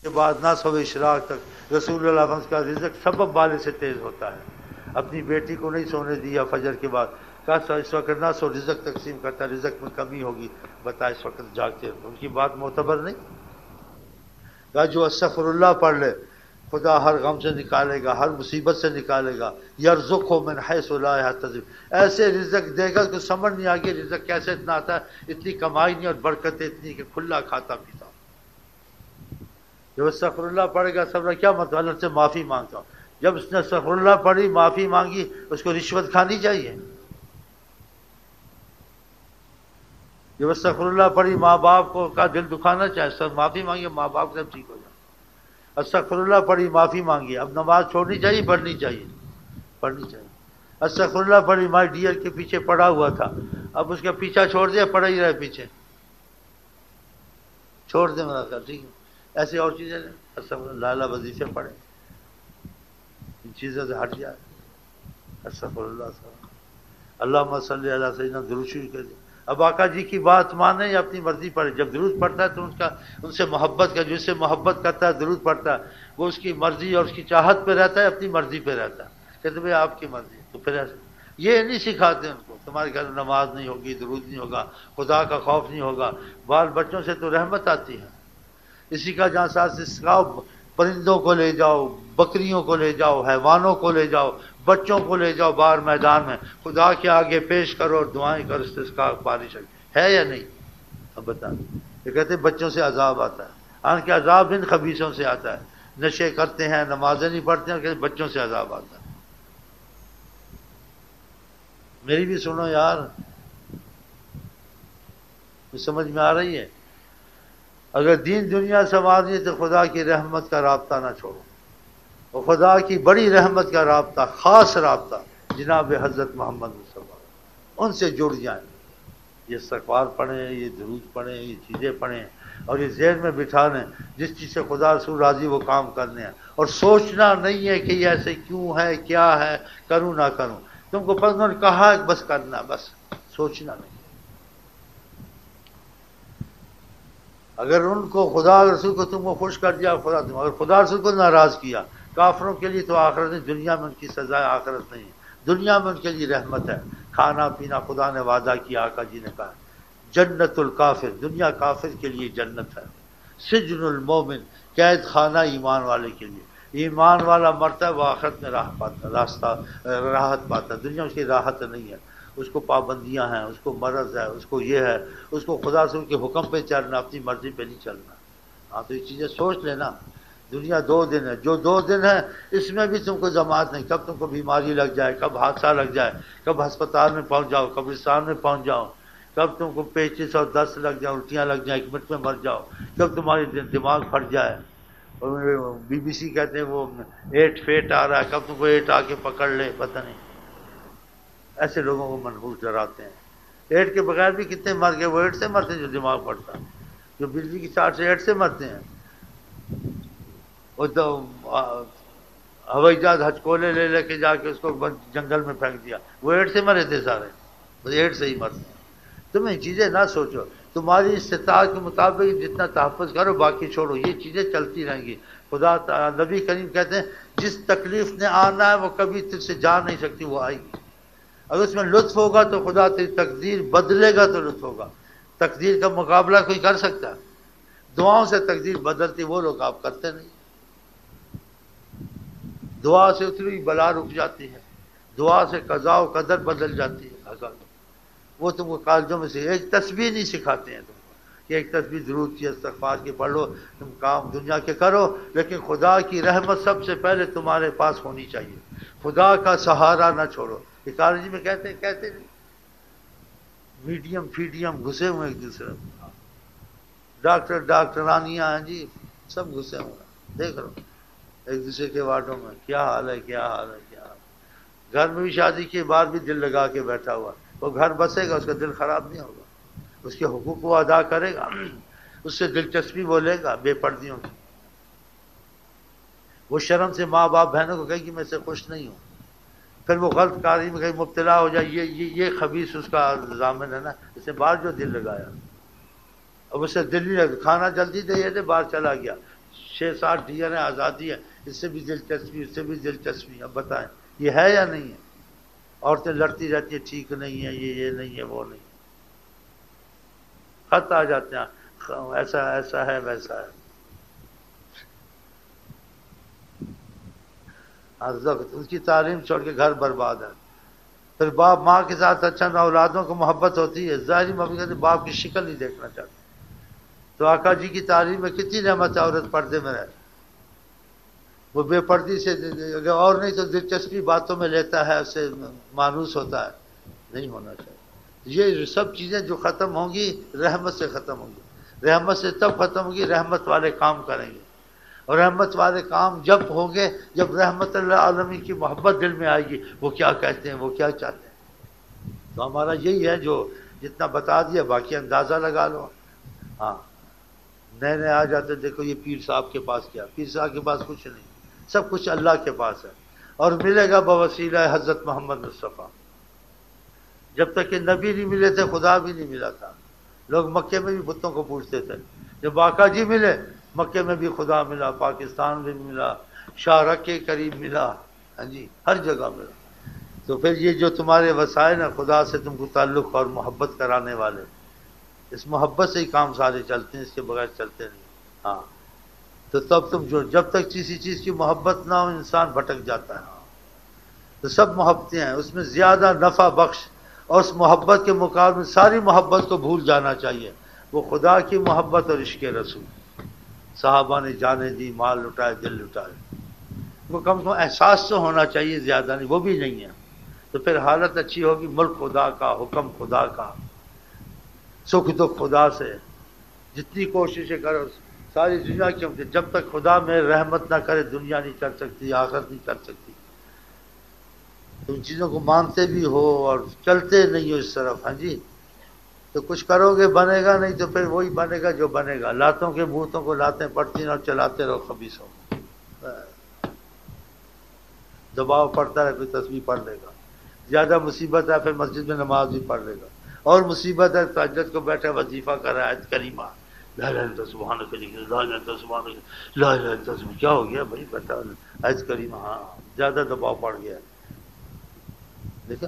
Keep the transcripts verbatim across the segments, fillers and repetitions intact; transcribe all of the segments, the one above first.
کے بعد نہ سو اشراق تک رسول اللہ صلی اللہ علیہ وسلم کا رزق سبب والے سے تیز ہوتا ہے۔ اپنی بیٹی کو نہیں سونے دیا فجر کے بعد، کہا اس وقت نہ سو، رزق تقسیم کرتا، رزق میں کمی ہوگی، بتا اس وقت جاگتے، ان کی بات معتبر نہیں۔ کہا جو استغفر اللہ پڑھ لے خدا ہر غم سے نکالے گا، ہر مصیبت سے نکالے گا، یرزقہ من حیث لا یحتسب، ایسے رزق دے گا کہ سمجھ نہیں آگے رزق کیسے اتنا آتا ہے، اتنی کمائی نہیں اور برکت اتنی کہ کھلا کھاتا پیتا۔ جب استغفر اللہ پڑھے گا سب کیا مطلب، اللہ سے معافی مانگتا ہوں، جب اس نے استغفر اللہ پڑھی معافی مانگی اس کو رشوت کھانی چاہیے؟ جب استغفر اللہ پڑھی ماں باپ کو کا دل دکھانا چاہے، سب معافی مانگی ماں باپ سے ٹھیک ہو جائے۔ استغفر اللہ پڑھی معافی مانگی، اب نماز چھوڑنی چاہیے پڑھنی چاہیے؟ پڑھنی چاہیے۔ استغفر اللہ پڑھی مائی ڈیئر کے پیچھے پڑا ہوا تھا، اب اس کا پیچھا چھوڑ دیا، پڑا ہی رہے پیچھے، چھوڑ دیں میرا خیال ٹھیک ہے۔ ایسی اور چیزیں استغفر اللہ لالا وظیفے پڑھیں، ان چیزوں سے ہٹ جائے۔ استغفر اللہ اللہم صلی علی سیدنا درود شریف کر دیں۔ اب آقا جی کی بات مانے یا اپنی مرضی پڑھے، جب درود پڑھتا ہے تو ان کا ان سے محبت کا، جس سے محبت کرتا ہے درود پڑھتا ہے وہ اس کی مرضی اور اس کی چاہت پہ رہتا ہے، اپنی مرضی پہ رہتا ہے، کہتے بھائی آپ کی مرضی، تو پھر ایسے یہ نہیں سکھاتے ان کو تمہارے گھر نماز نہیں ہوگی، درود نہیں ہوگا، خدا کا خوف نہیں ہوگا، بال بچوں سے تو رحمت آتی ہے۔ اسی کا جہاں ساتھ سکھاؤ، پرندوں کو لے جاؤ، بکریوں کو لے جاؤ، حیوانوں کو لے جاؤ، بچوں کو لے جاؤ باہر میدان میں، خدا کے آگے پیش کرو اور دعائیں کرو، استسقاء بارش ہے یا نہیں؟ اب بتا، یہ کہتے ہیں بچوں سے عذاب آتا ہے، آن کے عذاب ان خبیثوں سے آتا ہے، نشے کرتے ہیں، نمازیں نہیں پڑھتے ہیں، اور کہتے ہیں بچوں سے عذاب آتا ہے۔ میری بھی سنو یار، سمجھ میں آ رہی ہے؟ اگر دین دنیا سنوارنی ہے تو خدا کی رحمت کا رابطہ نہ چھوڑو، اور خدا کی بڑی رحمت کا رابطہ، خاص رابطہ جناب حضرت محمد مصطفیٰ، ان سے جڑ جائیں۔ یہ استغفار پڑھیں، یہ درود پڑھیں، یہ چیزیں پڑھیں، اور یہ ذہن میں بٹھا لیں جس چیز سے خدا رسول راضی وہ کام کرنے ہیں، اور سوچنا نہیں ہے کہ یہ ایسے کیوں ہے، کیا ہے، کروں نہ کروں، تم کو پتہ نہیں کہا بس کرنا، بس سوچنا نہیں۔ اگر ان کو خدا رسول کو تم کو خوش کر دیا خدا تم، اگر خدا رسول کو ناراض کیا، کافروں کے لیے تو آخرت نہیں، دنیا میں ان کی سزا ہے، آخرت نہیں ہے، دنیا میں ان کے لیے رحمت ہے، کھانا پینا خدا نے وعدہ کیا، آقا جی نے کہا جنت الکافر، دنیا کافر کے لیے جنت ہے، سجن المومن، قید خانہ ایمان والے کے لیے، ایمان والا مرتا ہے وہ آخرت میں راہ پاتا، راستہ راحت پاتا، دنیا اس کی راحت نہیں ہے، اس کو پابندیاں ہیں، اس کو مرض ہے، اس کو یہ ہے، اس کو خدا رسول کے حکم پہ چلنا، اپنی مرضی پہ نہیں چلنا۔ ہاں تو یہ چیزیں سوچ لینا، دنیا دو دن ہے، جو دو دن ہے اس میں بھی تم کو جماعت نہیں، کب تم کو بیماری لگ جائے، کب حادثہ لگ جائے، کب ہسپتال میں پہنچ جاؤ، قبرستان میں پہنچ جاؤ، کب تم کو پیچیس اور دست لگ جائے، الٹیاں لگ جائیں، ایک منٹ میں مر جاؤ، کب تمہاری دماغ پھٹ جائے، بی بی سی کہتے ہیں وہ ایٹ فیٹ آ رہا ہے، کب تم کو ایٹ آ کے پکڑ لے، پتہ نہیں۔ ایسے لوگوں کو منحوس ڈراتے ہیں۔ ایٹ کے بغیر بھی کتنے مر گئے، وہ ایٹ سے مرتے ہیں جو دماغ پڑتا، جو بجلی کی چارج سے ایٹ سے مرتے ہیں، وہ تو ہوائی جہاز ہچکولے لے لے کے جا کے اس کو جنگل میں پھینک دیا، وہ ایٹ سے مرے تھے سارے، بس ایٹ سے ہی مرتے ہیں۔ تم یہ چیزیں نہ سوچو، تمہاری استطاعت کے مطابق جتنا تحفظ کرو، باقی چھوڑو، یہ چیزیں چلتی رہیں گی۔ خدا نبی کریم کہتے ہیں جس تکلیف نے آنا ہے وہ کبھی تجھ سے جا نہیں سکتی، وہ آئے گی، اگر اس میں لطف ہوگا تو خدا تیری تقدیر بدلے گا تو لطف ہوگا۔ تقدیر کا مقابلہ کوئی کر سکتا ہے؟ دعاؤں سے تقدیر بدلتی وہ لوگ، آپ کرتے نہیں۔ دعا سے اتنی بلا رک جاتی ہے، دعا سے قضاء و قدر بدل جاتی ہے۔ وہ تم کو کالجوں میں سے ایک تسبیح نہیں سکھاتے ہیں تم کو کہ ایک تسبیح درود کی استغفار کی پڑھ لو، تم کام دنیا کے کرو، لیکن خدا کی رحمت سب سے پہلے تمہارے پاس ہونی چاہیے، خدا کا سہارا نہ چھوڑو۔ یہ کالج میں کہتے ہیں کہتے نہیں، میڈیم فیڈیم گھسے ہوئے ایک دوسرے میں، ڈاکٹر ڈاکٹرانیاں ہیں جی، سب گھسے ہوئے ہیں، دیکھ لو ایک دوسرے کے وارڈوں میں کیا حال ہے، کیا حال ہے، کیا حال ہے۔ گھر میں بھی شادی کے بعد بھی دل لگا کے بیٹھا ہوا، وہ گھر بسے گا، اس کا دل خراب نہیں ہوگا، اس کے حقوق وہ ادا کرے گا، اس سے دلچسپی وہ لے گا بے پردیوں کی، وہ شرم سے ماں باپ بہنوں کو کہے کہ میں سے خوش نہیں ہوں، پھر وہ غلط کاری میں کہیں مبتلا ہو جائے، یہ یہ یہ خبیث اس کا ضامن ہے نا، اس نے باہر جو دل لگایا، اب اسے دل نہیں لگا، کھانا جلدی دے دے باہر چلا گیا، چھ سات ڈی این اے آزادی ہے، اس سے بھی دلچسپی، اس سے بھی دلچسپی. اب بتائیں یہ ہے یا نہیں ہے؟ عورتیں لڑتی رہتی ہیں ٹھیک نہیں ہے، یہ یہ نہیں ہے، وہ نہیں. خط آ جاتے ہیں ایسا ایسا ہے ویسا ہے. ان کی تعلیم چھوڑ کے گھر برباد ہے. پھر باپ ماں کے ساتھ اچھا نہ، اولادوں کو محبت ہوتی ہے، ظاہری محبت، باپ کی شکل نہیں دیکھنا چاہتے. تو آقا جی کی تعلیم میں کتنی نعمت ہے، عورت پردے میں رہے. وہ بے پردی سے اگر اور نہیں تو دلچسپی باتوں میں لیتا ہے، اس سے مانوس ہوتا ہے. نہیں ہونا چاہیے. یہ سب چیزیں جو ختم ہوں گی رحمت سے ختم ہوں گی. رحمت سے تب ختم ہوگی رحمت والے کام کریں گے. اور رحمت والے کام جب ہوں گے جب رحمت اللہ عالمین کی محبت دل میں آئے گی. وہ کیا کہتے ہیں، وہ کیا چاہتے ہیں. تو ہمارا یہی ہے جو جتنا بتا دیا، باقی اندازہ لگا لو. ہاں نئے نئے آ جاتے، دیکھو یہ پیر صاحب کے پاس کیا، پیر صاحب کے پاس کچھ نہیں، سب کچھ اللہ کے پاس ہے. اور ملے گا بوسیلہ حضرت محمد مصطفیٰ. جب تک کہ نبی نہیں ملے تھے خدا بھی نہیں ملا تھا. لوگ مکے میں بھی بتوں کو پوچھتے تھے. جب آقا جی ملے مکے میں بھی خدا ملا، پاکستان میں بھی ملا، شارق کے قریب ملا، ہاں جی ہر جگہ ملا. تو پھر یہ جو تمہارے وسائل ہیں خدا سے تم کو تعلق اور محبت کرانے والے، اس محبت سے ہی کام سارے چلتے ہیں، اس کے بغیر چلتے نہیں. ہاں تو تب تم جو جب تک کسی چیز کی محبت نہ ہو انسان بھٹک جاتا ہے. تو سب محبتیں ہیں، اس میں زیادہ نفع بخش اور اس محبت کے مقابلے میں ساری محبت کو بھول جانا چاہیے. وہ خدا کی محبت اور عشق رسول. صحابہ نے جانیں دی، مال لٹائے، دل لٹائے. وہ کم سے کم احساس تو ہونا چاہیے، زیادہ نہیں، وہ بھی نہیں ہے. تو پھر حالت اچھی ہوگی. ملک خدا کا، حکم خدا کا، سکھ دکھ خدا سے. جتنی کوششیں کرو ساری دنیا کی، جب تک خدا میں رحمت نہ کرے دنیا نہیں کر سکتی، آخرت نہیں کر سکتی. تم چیزوں کو مانتے بھی ہو اور چلتے نہیں ہو اس طرف، ہاں جی تو کچھ کرو گے بنے گا نہیں. تو پھر وہی بنے گا جو بنے گا. لاتوں کے بھوتوں کو لاتیں پڑتی اور چلاتے رہو خبیثوں. دباؤ پڑتا ہے کوئی تسبیح پڑھ لے گا. زیادہ مصیبت ہے پھر مسجد میں نماز بھی پڑھ لے گا. اور مصیبت ہے تہجد کو بیٹھے وظیفہ کر رہا ہے آیت کریمہ لا الہ الا انت سبحانک لا الہ الا انت سبحانک لا الہ الا انت. کیا ہو گیا بھائی بتا آیت کریمہ. ہاں زیادہ دباؤ پڑ گیا. دیکھا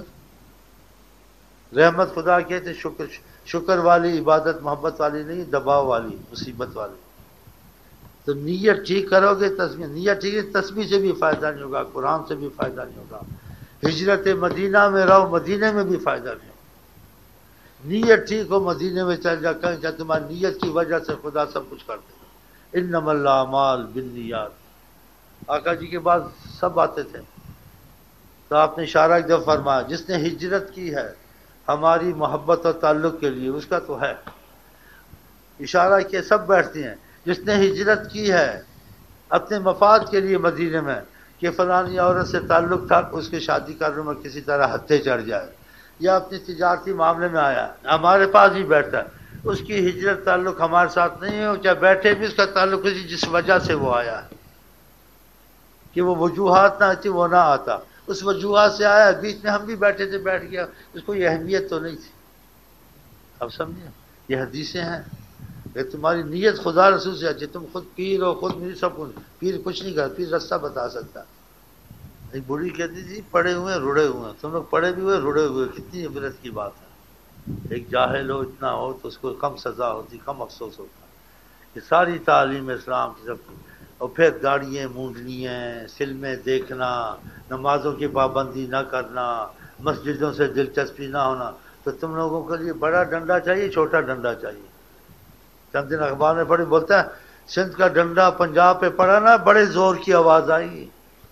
رحمت خدا کہتے شکر شکر والی عبادت محبت والی نہیں، دباؤ والی مصیبت والی. تو نیت ٹھیک کرو گے تسبیح، نیت ٹھیک ہے تسبیح سے بھی فائدہ نہیں ہوگا، قرآن سے بھی فائدہ نہیں ہوگا. ہجرت مدینہ میں رہو مدینے میں بھی فائدہ نہیں ہوگا. نیت ٹھیک ہو مدینے میں چل جا کر جا تمہاری نیت کی وجہ سے خدا سب کچھ کر دے گا. انما الاعمال بالنیات. آقا جی کے بعد سب آتے تھے تو آپ نے اشارہ جب فرمایا جس نے ہجرت کی ہے ہماری محبت اور تعلق کے لیے اس کا تو ہے. اشارہ کیا سب بیٹھتے ہیں. جس نے ہجرت کی ہے اپنے مفاد کے لیے مدینے میں کہ فلانی عورت سے تعلق تھا اس کے شادی کرنے میں کسی طرح ہتھے چڑھ جائے، یا اپنی تجارتی معاملے میں آیا ہمارے پاس ہی بیٹھتا ہے، اس کی ہجرت تعلق ہمارے ساتھ نہیں ہو، چاہے بیٹھے بھی اس کا تعلق کسی جس وجہ سے وہ آیا ہے کہ وہ وجوہات نہ تھی وہ نہ آتا. اس وجوہات سے آیا، بیچ میں ہم بھی بیٹھے تھے بیٹھ گیا، اس کو یہ اہمیت تو نہیں تھی. اب سمجھے یہ حدیثیں ہیں کہ تمہاری نیت خدا رسول سے اچھی. تم خود پیر ہو خود میری سب کچھ، پیر کچھ نہیں کر، پیر رستہ بتا سکتا. ایک بوڑھی کہتی تھی پڑے ہوئے رڑے ہوئے، تم لوگ پڑے بھی ہوئے رڑے ہوئے، کتنی عبرت کی بات ہے. ایک جاہل ہو اتنا ہو تو اس کو کم سزا ہوتی، کم افسوس ہوتا. یہ ساری تعلیم اسلام کی سب کی. اور پھر داڑھیاں مونڈنی ہیں، فلمیں دیکھنا، نمازوں کی پابندی نہ کرنا، مسجدوں سے دلچسپی نہ ہونا. تو تم لوگوں کے لیے بڑا ڈنڈا چاہیے چھوٹا ڈنڈا چاہیے. چند دن اخبار میں پڑھی بولتا ہے سندھ کا ڈنڈا پنجاب پہ پڑا نا بڑے زور کی آواز آئی.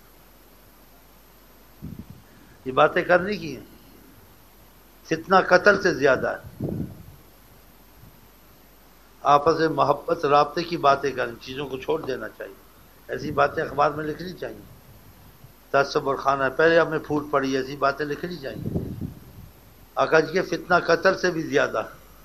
یہ باتیں کرنے کی ہیں. فتنہ قتل سے زیادہ ہے. آپس میں محبت رابطے کی باتیں کریں، چیزوں کو چھوڑ دینا چاہیے. ایسی باتیں اخبار میں لکھنی چاہیے. تعصب اور خانہ پہلے ہمیں پھوٹ پڑی، ایسی باتیں لکھنی چاہیے. آقا جی کے فتنہ قتل سے بھی زیادہ.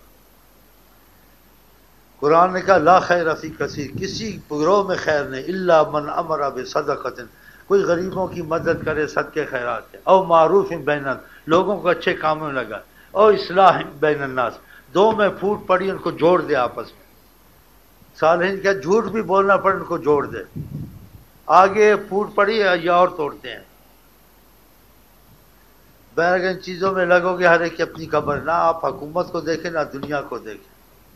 قرآن نے کہا لا خیر فی کثیر، کسی گروہ میں خیر نہیں، الا من امر بصدقۃ، کوئی غریبوں کی مدد کرے صدقے خیرات کے، او معروف بین الناس، لوگوں کو اچھے کاموں میں لگا، او اصلاح بین الناس، دو میں پھوٹ پڑی ان کو جوڑ دے آپس میں. صالحین کیا جھوٹ بھی بولنا پڑے ان کو جوڑ دے، آگے پھوٹ پڑی یا اور توڑتے ہیں۔ بہرحال ان چیزوں میں لگو گے ہر ایک کی اپنی قبر، نہ آپ حکومت کو دیکھیں نہ دنیا کو دیکھیں،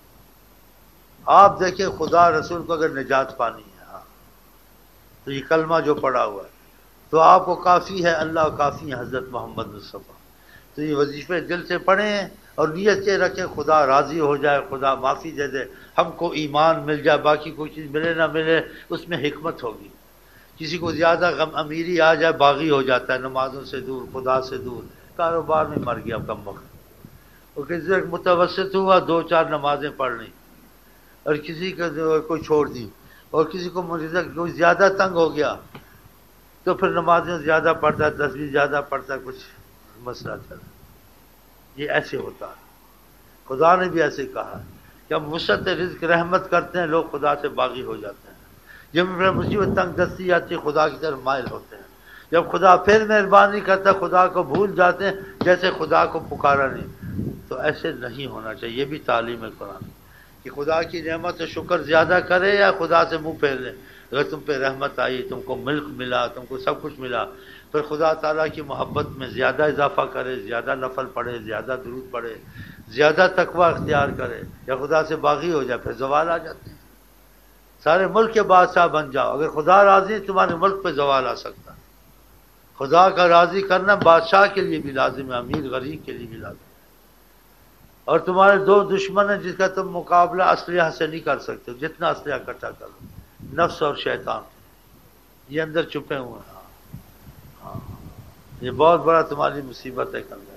آپ دیکھیں خدا رسول کو اگر نجات پانی ہے ہاں تو یہ کلمہ جو پڑا ہوا ہے تو آپ کو کافی ہے، اللہ کافی ہے حضرت محمد مصطفیٰ، تو یہ وظیفے دل سے پڑھیں اور نیت یہ رکھیں خدا راضی ہو جائے، خدا معافی دے دے، ہم کو ایمان مل جائے، باقی کوئی چیز ملے نہ ملے اس میں حکمت ہوگی۔ کسی کو زیادہ غم امیری آ جائے باغی ہو جاتا ہے، نمازوں سے دور، خدا سے دور، کاروبار میں مر گیا کم وقت، اور کسی ایک متوسط ہوا دو چار نمازیں پڑھ لیں، اور کسی کا کوئی چھوڑ دی، اور کسی کو رزق کوئی زیادہ تنگ ہو گیا تو پھر نمازیں زیادہ پڑھتا ہے، تصویر زیادہ پڑھتا ہے، کچھ مسئلہ چلا، یہ ایسے ہوتا ہے۔ خدا نے بھی ایسے کہا کہ ہم وسعت رزق رحمت کرتے ہیں، لوگ خدا سے باغی ہو جاتے ہیں، جب مصیبت تنگ دستی آتی ہے خدا کی طرف مائل ہوتے ہیں، جب خدا پھر مہربانی کرتا خدا کو بھول جاتے ہیں جیسے خدا کو پکارا نہیں۔ تو ایسے نہیں ہونا چاہیے، یہ بھی تعلیم ہے قرآن کہ خدا کی نعمت و شکر زیادہ کرے یا خدا سے منہ پھیر لے۔ اگر تم پہ رحمت آئی، تم کو ملک ملا، تم کو سب کچھ ملا، پھر خدا تعالیٰ کی محبت میں زیادہ اضافہ کرے، زیادہ نفل پڑھے، زیادہ درود پڑھے، زیادہ تقوی اختیار کرے، یا خدا سے باغی ہو جائے، پھر زوال آ جاتے ہیں۔ سارے ملک کے بادشاہ بن جاؤ، اگر خدا راضی ہے تمہارے ملک پہ زوال آ سکتا ہے۔ خدا کا راضی کرنا بادشاہ کے لیے بھی لازم ہے، امیر غریب کے لیے بھی لازم ہے۔ اور تمہارے دو دشمن ہیں جس کا تم مقابلہ اسلحہ سے نہیں کر سکتے، جتنا اسلحہ اکٹھا کرو، نفس اور شیطان، یہ اندر چھپے ہوئے ہیں۔ ہاں یہ بہت بڑا تمہاری مصیبت ہے کرنا،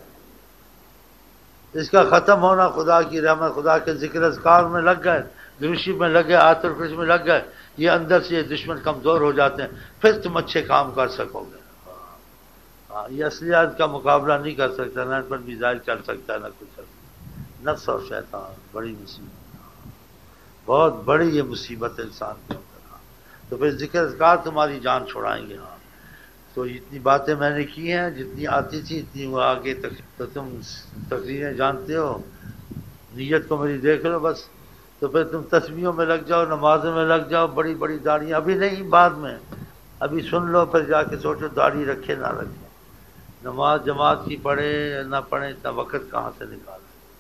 اس کا ختم ہونا خدا کی رحمت، خدا کے ذکر اذکار میں لگ گئے، دروشی میں لگ گئے، آیت الکرسی میں لگ گئے، یہ اندر سے یہ دشمن کمزور ہو جاتے ہیں، پھر تم اچھے کام کر سکو گے۔ ہاں یہ اصلیات کا مقابلہ نہیں کر سکتا، نہ ان پر میزائل چل سکتا ہے، نہ کچھ چل سکتا۔ نفس اور شیطان بڑی مصیبت، بہت بڑی یہ مصیبت ہے انسان کے اندر، تو پھر ذکر اذکار تمہاری جان چھڑائیں گے۔ ہاں تو اتنی باتیں میں نے کی ہیں، جتنی آتی تھی اتنی وہ آگے تک، تو تم تقریریں جانتے ہو، نیت کو میری دیکھ لو بس، تو پھر تم تسبیحوں میں لگ جاؤ، نمازوں میں لگ جاؤ، بڑی بڑی داڑیاں، ابھی نہیں بعد میں، ابھی سن لو پھر جا کے سوچو داڑھی رکھے نہ رکھے، نماز جماعت کی پڑھے نہ پڑھے، اتنا وقت کہاں سے نکالے،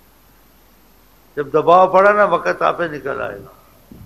جب دباؤ پڑا نا وقت آپ پہ نکل آئے گا۔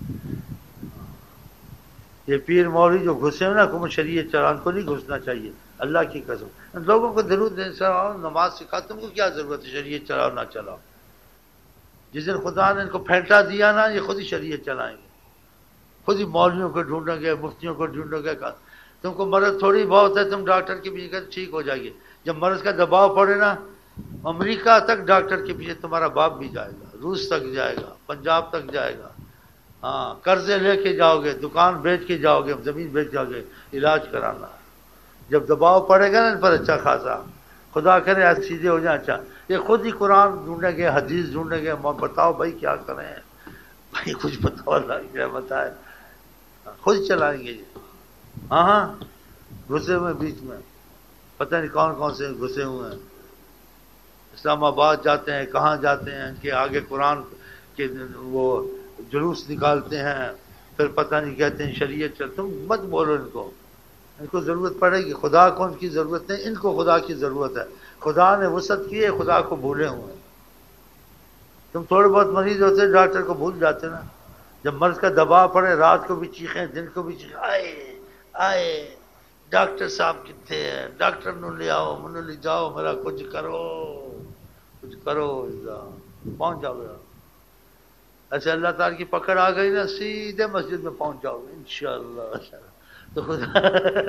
یہ پیر مولوی جو گھسے ہیں نا کو شریعت چلان کو نہیں گھسنا چاہیے، اللہ کی قسم، ان لوگوں کو درود چلاؤ، نماز سکھا، تم کو کیا ضرورت ہے شریعت چلاؤ نہ چلاؤ؟ جس دن خدا نے ان کو پھیلٹا دیا نا یہ خود ہی شریعت چلائیں گے، خود ہی مولویوں کو ڈھونڈیں گے، مفتیوں کو ڈھونڈیں گے، تم کو مرض تھوڑی بہت ہے تم ڈاکٹر کے پیچھے ٹھیک ہو جائے گی، جب مرض کا دباؤ پڑے نا امریکہ تک ڈاکٹر کے پیچھے تمہارا باپ بھی جائے گا، روس تک جائے گا، پنجاب تک جائے گا، ہاں قرضے لے کے جاؤ گے، دکان بیچ کے جاؤ گے، زمین بیچ جاؤ گے علاج کرانا، جب دباؤ پڑے گا نا ان پر اچھا خاصا، خدا کرے ایسے سیدھے ہو جائیں، اچھا یہ خود ہی قرآن ڈھونڈیں گے، حدیث ڈھونڈیں گے، بتاؤ بھائی کیا کریں، بھائی کچھ بتاؤ، اللہ کی رحمت ہے، خود چلائیں گے یہ، ہاں ہاں گھسے ہوئے بیچ میں، پتہ نہیں کون کون سے گھسے ہوئے ہیں، اسلام آباد جاتے ہیں، کہاں جاتے ہیں، ان کے آگے قرآن کے وہ جلوس نکالتے ہیں، پھر پتہ نہیں کہتے ہیں شریعت چل، تم مت بولو ان کو، ان کو ضرورت پڑے گی، خدا کو ان کی ضرورت نہیں، ان کو خدا کی ضرورت ہے، خدا نے وسعت کی ہے، خدا کو بھولے ہوئے ہیں، تم تھوڑے بہت مریض ہوتے ڈاکٹر کو بھول جاتے نا، جب مرض کا دباؤ پڑے رات کو بھی چیخیں دن کو بھی چیخیں، آئے آئے ڈاکٹر صاحب کتنے ہیں، ڈاکٹر نو لے آؤ، منو لے جاؤ، میرا کچھ کرو کچھ کرو، پہنچ جاؤ گا، ایسے اللہ تعالیٰ کی پکڑ آ گئی نا سیدھے مسجد میں پہنچ جاؤ گے انشاءاللہ، تو خدا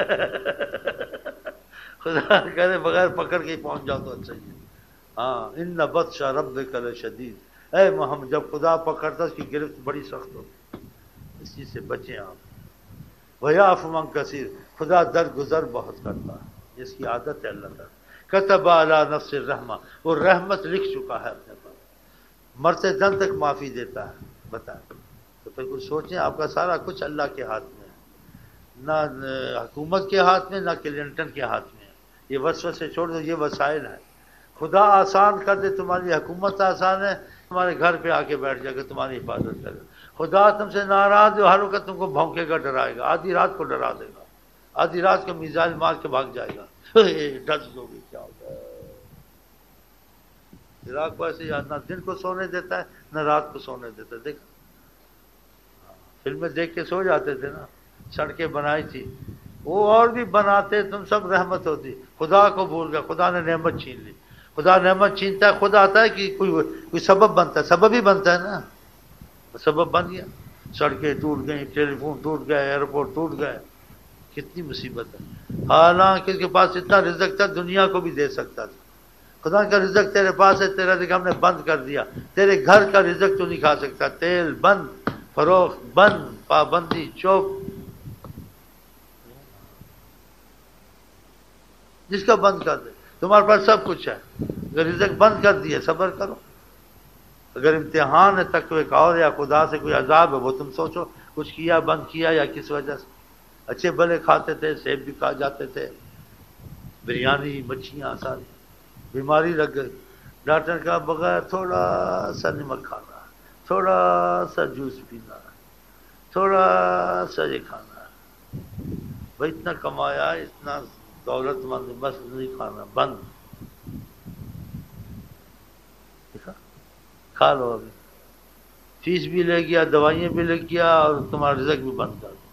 خدا کرے بغیر پکڑ کے ہی پہنچ جاؤ تو اچھا ہی، ہاں ان بطش ربک لشدید، اے محمد جب خدا پکڑتا اس کی گرفت بڑی سخت ہوتی، اس چیز سے بچیں آپ، ویعفو عن کثیر، خدا درگزر بہت کرتا ہے، اس کی عادت ہے اللہ تعالیٰ، کتب علی نفس الرحمہ، وہ رحمت لکھ چکا ہے اپنے پر، مرتے دم تک معافی دیتا ہے، بتائیں، تو پھر کچھ سوچیں، آپ کا سارا کچھ اللہ کے ہاتھ میں ہے، نہ حکومت کے ہاتھ میں نہ کلنٹن کے ہاتھ میں ہے، یہ وسوسے چھوڑ دو، یہ وسائل ہیں، خدا آسان کر دے، تمہاری حکومت آسان ہے، تمہارے گھر پہ آ کے بیٹھ جائے گا، تمہاری حفاظت کرے، خدا تم سے ناراض ہے، ہر وقت تم کو بھونکے گا، ڈرائے گا، آدھی رات کو ڈرا دے گا، آدھی رات کو میزائل مار کے بھاگ جائے گا، ڈر ہوگی کیا ہوگا۔ عراق کو ایسے یاد، نہ دن کو سونے دیتا ہے نہ رات کو سونے دیتا ہے، دیکھا فلمیں دیکھ کے سو جاتے تھے نا، سڑکیں بنائی تھی وہ، اور بھی بناتے، تم سب رحمت ہوتی، خدا کو بھول گیا، خدا نے نعمت چھین لی، خدا نعمت چھینتا ہے، خدا آتا ہے کہ کوئی کوئی سبب بنتا ہے، سبب ہی بنتا ہے نا، سبب بن گیا، سڑکیں ٹوٹ گئیں، ٹیلی فون ٹوٹ گئے، ایئرپورٹ ٹوٹ گئے، کتنی مصیبت ہے، حالانکہ اس کے پاس اتنا رزق تھا دنیا کو بھی دے سکتا تھا، خدا کا رزق تیرے پاس ہے، تیرا رزق ہم نے بند کر دیا، تیرے گھر کا رزق تو نہیں کھا سکتا، تیل بند، فروخت بند، پابندی چوک، جس کا بند کر دے، تمہارے پاس سب کچھ ہے، اگر رزق بند کر دیے صبر کرو، اگر امتحان ہے تقوی کا اور یا خدا سے کوئی عذاب ہے وہ تم سوچو، کچھ کیا بند کیا یا کس وجہ سے، اچھے بھلے کھاتے تھے، سیب بھی کھا جاتے تھے، بریانی مچھیاں ساری، بیماری لگ گئی، ڈاکٹر کا بغیر تھوڑا سا نمک کھانا، تھوڑا سا جوس پینا، تھوڑا سا یہ کھانا، بھائی اتنا کمایا اتنا دولت مند، بس نہیں کھانا، بند، دیکھا کھا لو ابھی، فیس بھی لے گیا، دوائیاں بھی لے گیا، اور تمہارا رزق بھی بند کر دیا،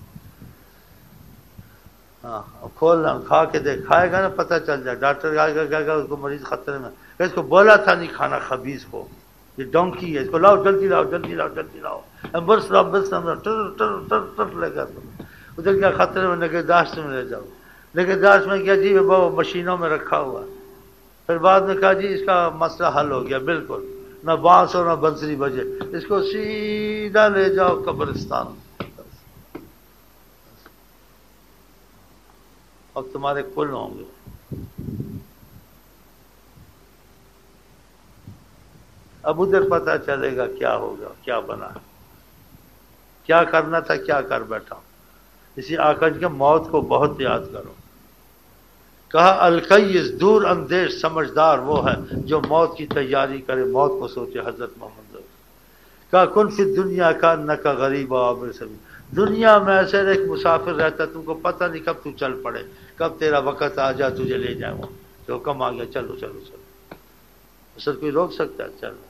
ہاں کھولنا، کھا کے دیکھ، کھائے گا نا پتہ چل جائے، ڈاکٹر کہے گا اس کو مریض خطرے میں، اس کو بولا تھا نہیں کھانا خبیث کو، یہ ڈونکی ہے، اس کو لاؤ جلدی لاؤ جلدی لاؤ جلدی لاؤ، ایمبولینس لاؤ، بس ٹر ٹر ٹر ٹر لے گا، ادھر کیا خطرے میں، نگہداشت میں لے جاؤ، نگہداشت میں کیا جی وہ مشینوں میں رکھا ہوا، پھر بعد میں کہا جی اس کا مسئلہ حل ہو گیا، بالکل نہ بانس ہو نہ بنسری بجے، اس کو سیدھا لے جاؤ قبرستان، اب تمہارے کل ہوں گے، اب ادھر پتہ چلے گا کیا ہوگا، کیا بنا، کیا کرنا تھا کیا کر بیٹھا، اسی آقا جی کے موت کو بہت یاد کرو، کہا القیس دور اندیش سمجھدار وہ ہے جو موت کی تیاری کرے، موت کو سوچے، حضرت محمد کہا کن فی دنیا کا نکا غریب و عابر سبیل، دنیا میں ایسے ایک مسافر رہتا، تم کو پتہ نہیں کب تو چل پڑے، کب تیرا وقت آ جا تجھے لے جاؤں، جو حکم آ گیا چلو چلو چلو، اسے کوئی روک سکتا ہے، چلو،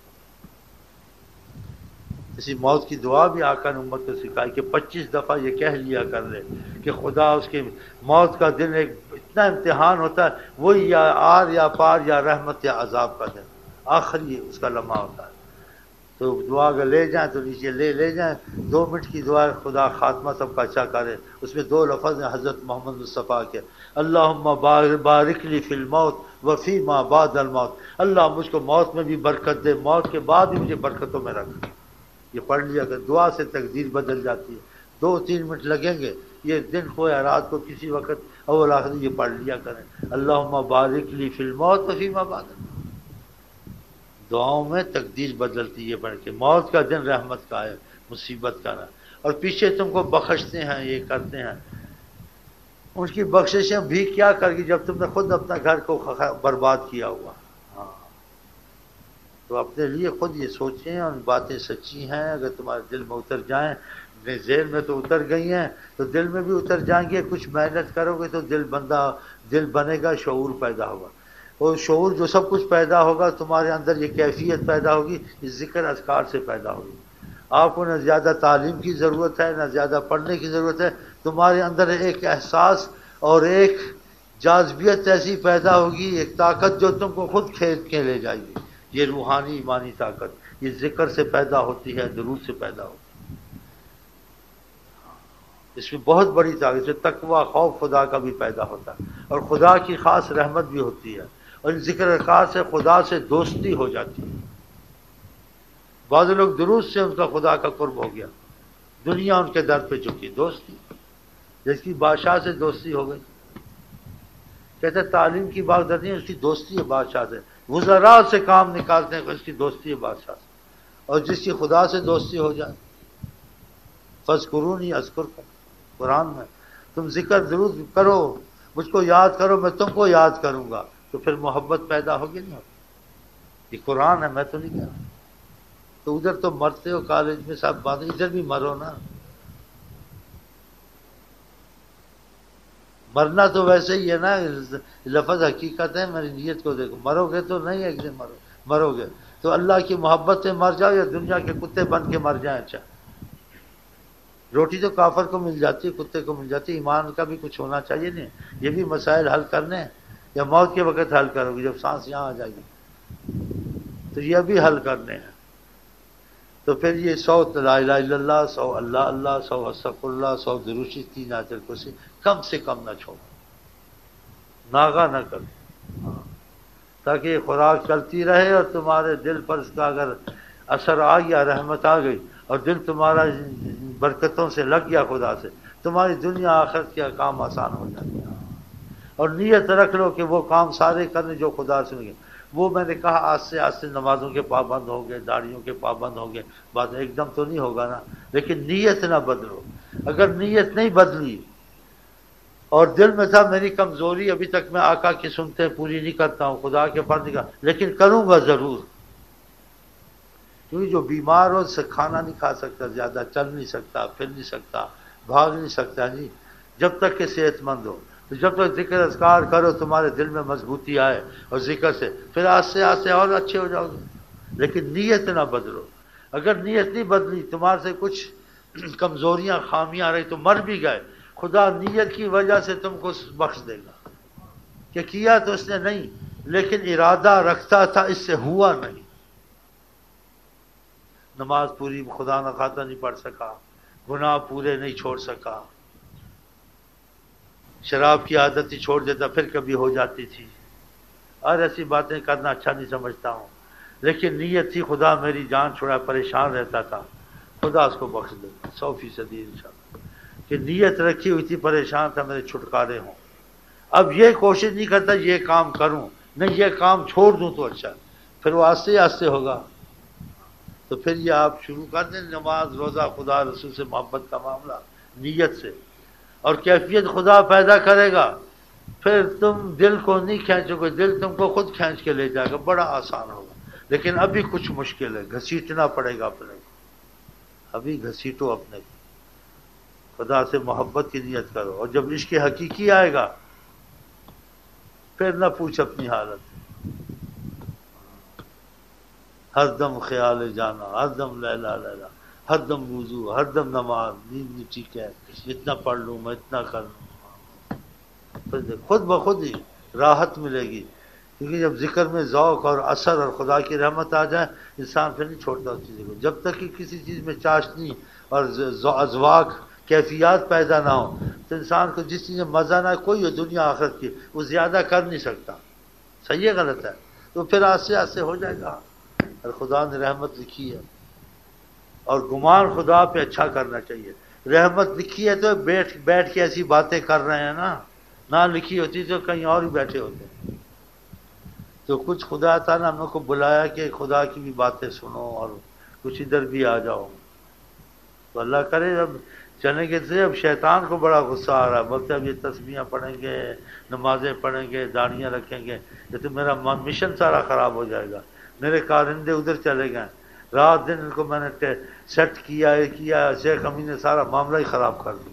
اسی موت کی دعا بھی آقا نے امت کو سکھائی کہ پچیس دفعہ یہ کہہ لیا کر لے کہ خدا اس کی موت کا دن ایک اتنا امتحان ہوتا ہے، وہی یا آر یا پار یا رحمت یا عذاب کا دن، آخری اس کا لمحہ ہوتا ہے، تو دعا اگر لے جائیں تو نیچے لے لے جائیں، دو منٹ کی دعا خدا خاتمہ سب کا اچھا کرے، اس میں دو لفظ ہیں حضرت محمد مصطفیٰ کے، اللہم بارک لی فی الموت وفی ما بعد الموت، اللہ مجھ کو موت میں بھی برکت دے، موت کے بعد بھی مجھے برکتوں میں رکھ، یہ پڑھ لیا کہ دعا سے تقدیر بدل جاتی ہے، دو تین منٹ لگیں گے، یہ دن کو یا رات کو کسی وقت اول آخر یہ پڑھ لیا کریں، اللہم بارک لی فی الموت وفی ما بعد الموت، دعاؤں میں تقدیر بدلتی ہے پڑھ کے، موت کا دن رحمت کا ہے، مصیبت کا نہ، اور پیچھے تم کو بخشتے ہیں، یہ کرتے ہیں، ان کی بخششیں بھی کیا کر گی جب تم نے خود اپنا گھر کو برباد کیا ہوا، ہاں تو اپنے لیے خود یہ سوچیں، اور باتیں سچی ہیں، اگر تمہارے دل میں اتر جائیں، ذہن میں تو اتر گئی ہیں تو دل میں بھی اتر جائیں گے، کچھ محنت کرو گے تو دل بندہ دل بنے گا، شعور پیدا ہوگا، اور شعور جو سب کچھ پیدا ہوگا تمہارے اندر یہ کیفیت پیدا ہوگی، یہ ذکر اذکار سے پیدا ہوگی، آپ کو نہ زیادہ تعلیم کی ضرورت ہے نہ زیادہ پڑھنے کی ضرورت ہے، تمہارے اندر ایک احساس اور ایک جاذبیت ایسی پیدا ہوگی، ایک طاقت جو تم کو خود کھینچ کے لے جائے گی، یہ روحانی ایمانی طاقت، یہ ذکر سے پیدا ہوتی ہے، درود سے پیدا ہوتی ہے، اس میں بہت بڑی طاقت ہے، تقوی خوف خدا کا بھی پیدا ہوتا ہے، اور خدا کی خاص رحمت بھی ہوتی ہے، اور ان ذکر اذکار سے خدا سے دوستی ہو جاتی ہے، بعض لوگ درود سے ان کا خدا کا قرب ہو گیا، دنیا ان کے در پہ جھکی، دوستی جس کی بادشاہ سے دوستی ہو گئی، کہتے ہیں تعلیم کی بات نہیں، اس کی دوستی ہے بادشاہ سے، وزراء سے کام نکالتے ہیں، اس کی دوستی ہے بادشاہ سے، اور جس کی خدا سے دوستی ہو جائے، فاذکرونی اذکرکم، قرآن میں تم ذکر درود کرو، مجھ کو یاد کرو میں تم کو یاد کروں گا، تو پھر محبت پیدا ہوگی نہیں ہوگی، یہ قرآن ہے، میں تو نہیں کہہ رہا، تو ادھر تو مرتے ہو کالج میں سب بات، ادھر بھی مرو نا. مرنا تو ویسے ہی ہے نا، لفظ حقیقت ہے. میری نیت کو دیکھو، مرو گے تو نہیں ایک دن مرو مرو گے تو اللہ کی محبت سے مر جاؤ یا دنیا کے کتے بن کے مر جائیں. اچھا، روٹی تو کافر کو مل جاتی ہے، کتے کو مل جاتی ہے، ایمان کا بھی کچھ ہونا چاہیے. نہیں یہ بھی مسائل حل کرنے ہیں، یا موت کے وقت حل کرو گی جب سانس یہاں آ جائے گی، تو یہ بھی حل کرنے ہیں. تو پھر یہ سو لا الہ الا اللہ، سو اللہ اللہ، سو استغفر اللہ، سو درود شریف، تین آیت الکرسی کم سے کم نہ چھوڑو، ناغہ نہ کرو، تاکہ یہ خوراک چلتی رہے اور تمہارے دل پر اس کا اگر اثر آ گیا، رحمت آ گئی اور دل تمہارا برکتوں سے لگ گیا خدا سے، تمہاری دنیا آخرت کے کام آسان ہو جائیں گے. اور نیت رکھ لو کہ وہ کام سارے کرنے جو خدا سے گے. وہ میں نے کہا آج سے آج سے نمازوں کے پابند ہو گئے، داڑھیوں کے پابند ہو گئے، بات ایک دم تو نہیں ہوگا نا، لیکن نیت نہ بدلو. اگر نیت نہیں بدلی اور دل میں تھا میری کمزوری ابھی تک میں آقا کی سنتے پوری نہیں کرتا ہوں، خدا کے فرض کا، لیکن کروں گا ضرور، کیونکہ جو بیمار ہو سے کھانا نہیں کھا سکتا، زیادہ چل نہیں سکتا، پھر نہیں سکتا، بھاگ نہیں سکتا جی، جب تک کہ صحت مند ہو. تو جب تک ذکر اذکار کرو تمہارے دل میں مضبوطی آئے اور ذکر سے، پھر آستے آستے اور اچھے ہو جاؤ گے. لیکن نیت نہ بدلو. اگر نیت نہیں بدلی، تمہارے سے کچھ کمزوریاں خامیاں رہی تو مر بھی گئے، خدا نیت کی وجہ سے تم کو بخش دے گا. کہ کیا تو اس نے نہیں، لیکن ارادہ رکھتا تھا، اس سے ہوا نہیں. نماز پوری خدا نہ خواستہ نہیں پڑھ سکا، گناہ پورے نہیں چھوڑ سکا، شراب کی عادت ہی چھوڑ دیتا پھر کبھی ہو جاتی تھی، اور ایسی باتیں کرنا اچھا نہیں سمجھتا ہوں. لیکن نیت تھی خدا میری جان چھڑا، پریشان رہتا تھا، خدا اس کو بخش دے سو فیصدی انشاءاللہ. کہ نیت رکھی ہوئی تھی، پریشان تھا میرے چھٹکارے ہوں. اب یہ کوشش نہیں کرتا یہ کام کروں، نہیں یہ کام چھوڑ دوں تو اچھا، پھر وہ آستے آستے ہوگا. تو پھر یہ آپ شروع کر دیں نماز روزہ، خدا رسول سے محبت کا معاملہ نیت سے، اور کیفیت خدا پیدا کرے گا. پھر تم دل کو نہیں کھینچو گے، دل تم کو خود کھینچ کے لے جائے گا، بڑا آسان ہوگا. لیکن ابھی کچھ مشکل ہے، گھسیٹنا پڑے گا اپنے کو، ابھی گھسیٹو اپنے کو، خدا سے محبت کی نیت کرو. اور جب عشق حقیقی آئے گا پھر نہ پوچھ اپنی حالت، ہر دم خیال جانا، ہر دم لیلا لیلا، ہر دم وضو، ہر دم نماز، نیند بھی ٹھیک ہے، اتنا پڑھ لوں میں، اتنا کر لوں، پھر خود بخود ہی راحت ملے گی. کیونکہ جب ذکر میں ذوق اور اثر اور خدا کی رحمت آ جائے، انسان پھر نہیں چھوڑتا اس چیز کو. جب تک کہ کسی چیز میں چاشنی اور اذواق کیفیات پیدا نہ ہو تو انسان کو جس چیز میں مزہ نہ، کوئی ہو دنیا آخرت کی، وہ زیادہ کر نہیں سکتا. صحیح ہے غلط ہے؟ تو پھر آستے آستے ہو جائے گا. اور خدا نے رحمت لکھی ہے، اور گمان خدا پہ اچھا کرنا چاہیے. رحمت لکھی ہے تو بیٹھ بیٹھ کے ایسی باتیں کر رہے ہیں نا، نہ لکھی ہوتی تو کہیں اور ہی بیٹھے ہوتے. تو کچھ خدا تعالیٰ ہم لوگ کو بلایا کہ خدا کی بھی باتیں سنو اور کچھ ادھر بھی آ جاؤ. تو اللہ کرے جب چلیں گے تو اب شیطان کو بڑا غصہ آ رہا ہے، بولتے اب یہ تسبیحاں پڑھیں گے، نمازیں پڑھیں گے، داڑیاں رکھیں گے، یہ تو میرا مشن سارا خراب ہو جائے گا. میرے کارندے ادھر چلے گئے، رات دن ان کو میں نے سیٹ کیا ہے کیا، شیخ امین نے سارا معاملہ ہی خراب کر دیا.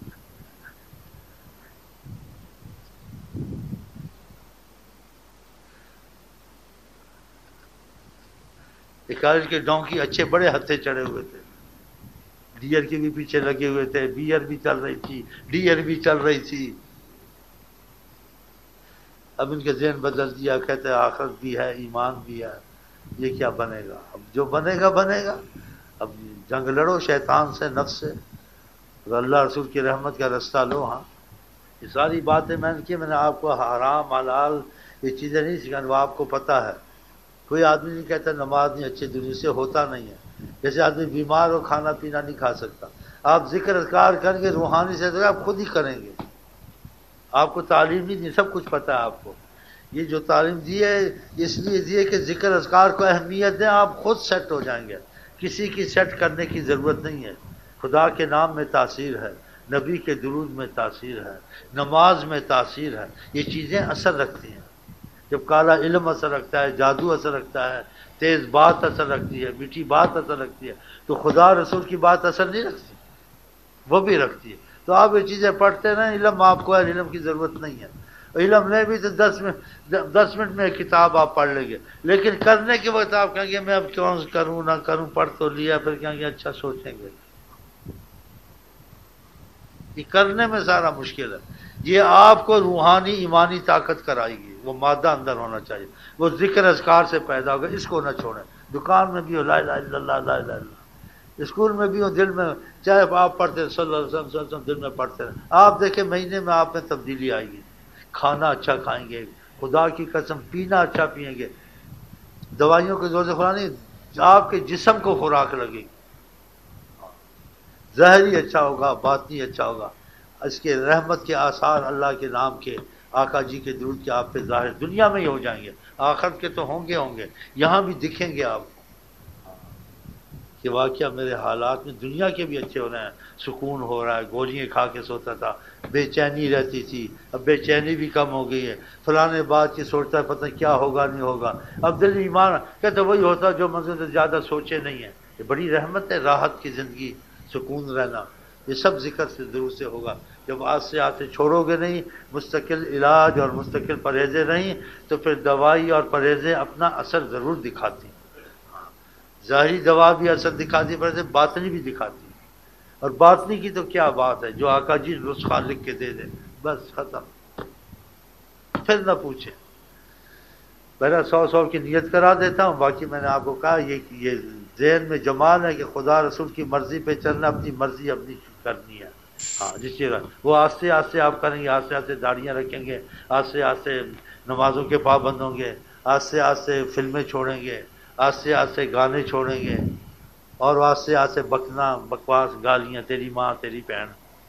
کالج کے ڈونکی اچھے بڑے ہتھے چڑھے ہوئے تھے، ڈیئر کے بھی پیچھے لگے ہوئے تھے، بیئر بھی چل رہی تھی، ڈیئر بھی چل رہی تھی. اب ان کے ذہن بدل دیا، کہتے ہیں آخرت بھی ہے، ایمان بھی ہے، یہ کیا بنے گا؟ اب جو بنے گا بنے گا. اب جنگ لڑو شیطان سے، نفس سے، اور اللہ رسول کی رحمت کا رستہ لو. ہاں یہ ساری باتیں میں نے کی، میں نے آپ کو حرام حلال یہ چیزیں نہیں سکھائی، وہ آپ کو پتہ ہے. کوئی آدمی نہیں کہتا نماز نہیں اچھی دنیا سے، ہوتا نہیں ہے. جیسے آدمی بیمار ہو کھانا پینا نہیں کھا سکتا، آپ ذکر اذکار کریں گے روحانی سے تو آپ خود ہی کریں گے. آپ کو تعلیم نہیں دی، سب کچھ پتہ ہے آپ کو. یہ جو تعلیم دی ہے اس لیے دی ہے کہ ذکر اذکار کو اہمیت دیں، آپ خود سیٹ ہو جائیں گے. کسی کی سیٹ کرنے کی ضرورت نہیں ہے. خدا کے نام میں تاثیر ہے، نبی کے درود میں تاثیر ہے، نماز میں تاثیر ہے. یہ چیزیں اثر رکھتی ہیں. جب کالا علم اثر رکھتا ہے، جادو اثر رکھتا ہے، تیز بات اثر رکھتی ہے، میٹھی بات اثر رکھتی ہے، تو خدا رسول کی بات اثر نہیں رکھتی؟ وہ بھی رکھتی ہے۔ تو آپ یہ چیزیں پڑھتے رہیں، علم آپ کو ہے، علم کی ضرورت نہیں ہے۔ علم نہیں بھی تو دس منٹ دس منٹ میں کتاب آپ پڑھ لیں گے، لیکن کرنے کے وقت آپ کہیں گے میں اب کیوں کروں نہ کروں، پڑھ تو لیا، پھر کہیں گے اچھا سوچیں گے۔ یہ کرنے میں سارا مشکل ہے۔ یہ آپ کو روحانی ایمانی طاقت کرائے گی، وہ مادہ اندر ہونا چاہیے، وہ ذکر اذکار سے پیدا ہوگا، اس کو نہ چھوڑیں۔ دکان میں بھی ہو لا الہ الا اللہ لا الہ الا اللہ، اسکول میں بھی ہو، دل میں چاہے آپ پڑھتے ہیں صلی اللہ علیہ وسلم صلی اللہ علیہ وسلم دل میں پڑھتے رہیں، آپ دیکھیں مہینے میں آپ میں تبدیلی آئے گی۔ کھانا اچھا کھائیں گے، خدا کی قسم پینا اچھا پئیں گے، دوائیوں کے زور سے خوراک نہیں، آپ کے جسم کو خوراک لگے گی، ظاہری اچھا ہوگا، باطنی اچھا ہوگا۔ اس کے رحمت کے آثار اللہ کے نام کے، آقا جی کے درود کے آپ پہ ظاہر دنیا میں ہی ہو جائیں گے، آخرت کے تو ہوں گے ہوں گے، یہاں بھی دکھیں گے آپ کو کہ واقعہ میرے حالات میں دنیا کے بھی اچھے ہو رہے ہیں، سکون ہو رہا ہے، گولیاں کھا کے سوتا تھا، بے چینی رہتی تھی، اب بے چینی بھی کم ہو گئی ہے، فلانے بات کی سوچتا ہے پتہ کیا ہوگا نہیں ہوگا، اب دل ایمان کہتے وہی ہوتا جو منزل سے زیادہ سوچے نہیں ہے۔ یہ بڑی رحمت ہے، راحت کی زندگی، سکون رہنا، یہ سب ذکر سے ضرور سے ہوگا۔ جب آج سے آج سے چھوڑو گے نہیں، مستقل علاج اور مستقل پرہیزیں نہیں، تو پھر دوائی اور پرہیزیں اپنا اثر ضرور دکھاتی ہیں۔ ظاہری دوا بھی اثر دکھاتی، پرہیزیں باطنی بھی دکھاتی، اور باطنی کی تو کیا بات ہے، جو آقا جی نسخہ لکھ کے دے دیں بس ختم، پھر نہ پوچھیں۔ پہلا سو سو کی نیت کرا دیتا ہوں، باقی میں نے آپ کو کہا یہ یہ ذہن میں جمال ہے کہ خدا رسول کی مرضی پہ چلنا، اپنی مرضی اپنی کرنی ہے۔ ہاں جس چیز وہ آہستہ آہستہ آپ کریں گے، آہستہ آہستہ داڑیاں رکھیں گے، آہستہ آہستہ نمازوں کے پابند ہوں گے، آہستہ آہستہ فلمیں چھوڑیں گے، آہستہ آہستہ گانے چھوڑیں گے، اور آہستہ آہستہ بکنا، بکواس، گالیاں، تیری ماں تیری بہن۔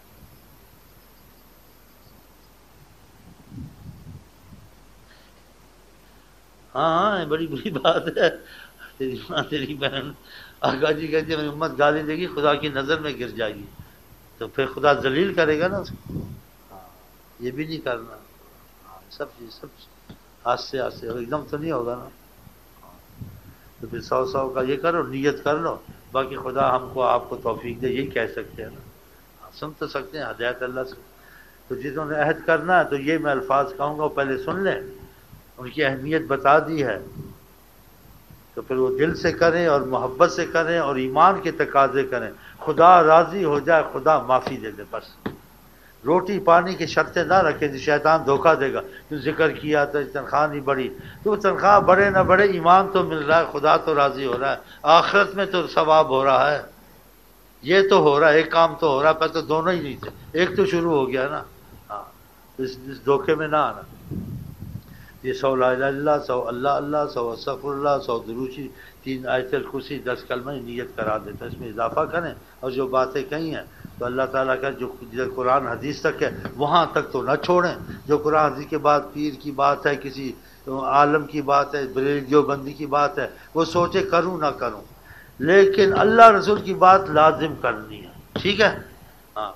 ہاں ہاں بڑی بری بات ہے، تیری ماں تیری بہن۔ آقا جی کہتے ہیں میری امت گالی دے گی، خدا کی نظر میں گر جائے گی، تو پھر خدا ذلیل کرے گا نا اس کو۔ ہاں یہ بھی نہیں کرنا، ہاں سب چیز سب آہستہ آہستہ ایک دم تو نہیں ہوگا نا۔ تو پھر سو سو کا یہ کرو، نیت کر لو، باقی خدا ہم کو آپ کو توفیق دے، یہی کہہ سکتے ہیں نا۔ سن تو سکتے ہیں ہدایت اللہ سے، تو جنہوں نے عہد کرنا ہے تو یہ میں الفاظ کہوں گا وہ پہلے سن لیں، ان کی اہمیت بتا دی ہے، تو پھر وہ دل سے کریں اور محبت سے کریں اور ایمان کے تقاضے کریں، خدا راضی ہو جائے، خدا معافی دے دے بس۔ روٹی پانی کی شرطیں نہ رکھیں، شیطان دھوکہ دے گا، تو ذکر کیا تو تنخواہ نہیں بڑھی، تو تنخواہ بڑھے نہ بڑھے ایمان تو مل رہا ہے، خدا تو راضی ہو رہا ہے، آخرت میں تو ثواب ہو رہا ہے، یہ تو ہو رہا ہے، ایک کام تو ہو رہا ہے، پہلے تو دونوں ہی نہیں تھے، ایک تو شروع ہو گیا نا۔ ہاں اس اس دھوکے میں نہ آنا۔ یہ سو لا الہ الا اللہ، سو اللہ اللہ، سو استغفر اللہ، سو دروشی، تین آیت الکرسی، دس کلمہ نیت کرا دیتا ہے، اس میں اضافہ کریں، اور جو باتیں کہی ہیں تو اللہ تعالیٰ کا جو قرآن حدیث تک ہے وہاں تک تو نہ چھوڑیں، جو قرآن حدیث کے بعد پیر کی بات ہے، کسی عالم کی بات ہے، بریلویوں بندی کی بات ہے، وہ سوچے کروں نہ کروں، لیکن اللہ رسول کی بات لازم کرنی ہے، ٹھیک ہے؟ ہاں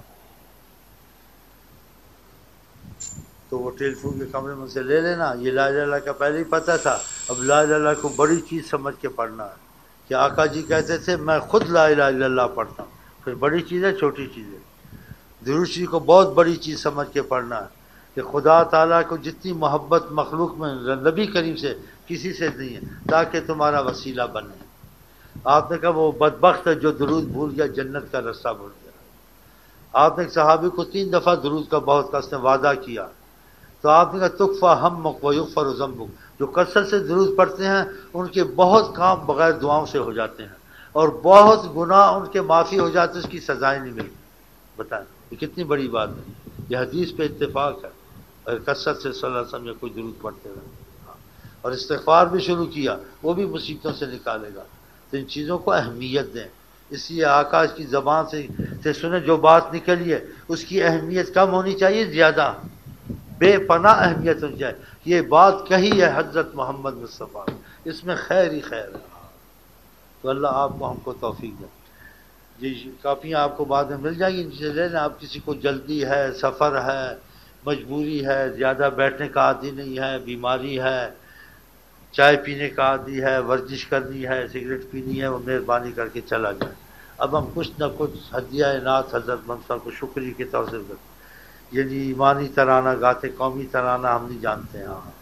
تو وہ ٹیلی فون کے کمرے میں سے لے لینا، یہ لا الہ الا اللہ کا پہلے ہی پتہ تھا، اب لا الہ الا اللہ کو بڑی چیز سمجھ کے پڑھنا ہے، کہ آقا جی کہتے تھے میں خود لا الہ الا اللہ پڑھتا ہوں، پھر بڑی چیز ہے چھوٹی چیز ہے، درود شریف کو بہت بڑی چیز سمجھ کے پڑھنا ہے، کہ خدا تعالیٰ کو جتنی محبت مخلوق میں نبی کریم سے کسی سے نہیں ہے، تاکہ تمہارا وسیلہ بنے۔ آپ نے کہا وہ بدبخت ہے جو درود بھول گیا، جنت کا رستہ بھول گیا۔ آپ نے ایک صحابی کو تین دفعہ درود کا بہت کس نے وعدہ کیا، تو آپ نے کہا تکفا ہمک و یغفر ذنبک، جو کثرت سے درود پڑھتے ہیں ان کے بہت کام بغیر دعاؤں سے ہو جاتے ہیں، اور بہت گناہ ان کے معافی ہو جاتے ہیں، اس کی سزائیں نہیں ملتی۔ بتائیں یہ کتنی بڑی بات ہے، یہ حدیث پہ اتفاق ہے، اور کثرت سے صلی اللہ علیہ وسلم یا کوئی درود پڑھتے رہے، اور استغفار بھی شروع کیا، وہ بھی مصیبتوں سے نکالے گا۔ تو ان چیزوں کو اہمیت دیں، اس لیے آقا کی زبان سے سے سنیں جو بات نکلی ہے اس کی اہمیت کم ہونی چاہیے، زیادہ بے پناہ اہمیت ہونی چاہیے، یہ بات کہی ہے حضرت محمد مصطفیٰ، اس میں خیر ہی خیر ہے۔ تو اللہ آپ کو ہم کو توفیق دے۔ جی کاپیاں آپ کو بعد میں مل جائیں گی، نیچے لے لیں، آپ کسی کو جلدی ہے، سفر ہے، مجبوری ہے، زیادہ بیٹھنے کا عادی نہیں ہے، بیماری ہے، چائے پینے کا عادی ہے، ورزش کرنی ہے، سگریٹ پینی ہے، وہ مہربانی کر کے چلا جائے۔ اب ہم کچھ نہ کچھ ہدیہ نعت حضرت مند صاحب کو شکریہ کے طور سے کرتے، یعنی ایمانی ترانہ گاتے، قومی ترانہ ہم نہیں جانتے ہیں۔ ہاں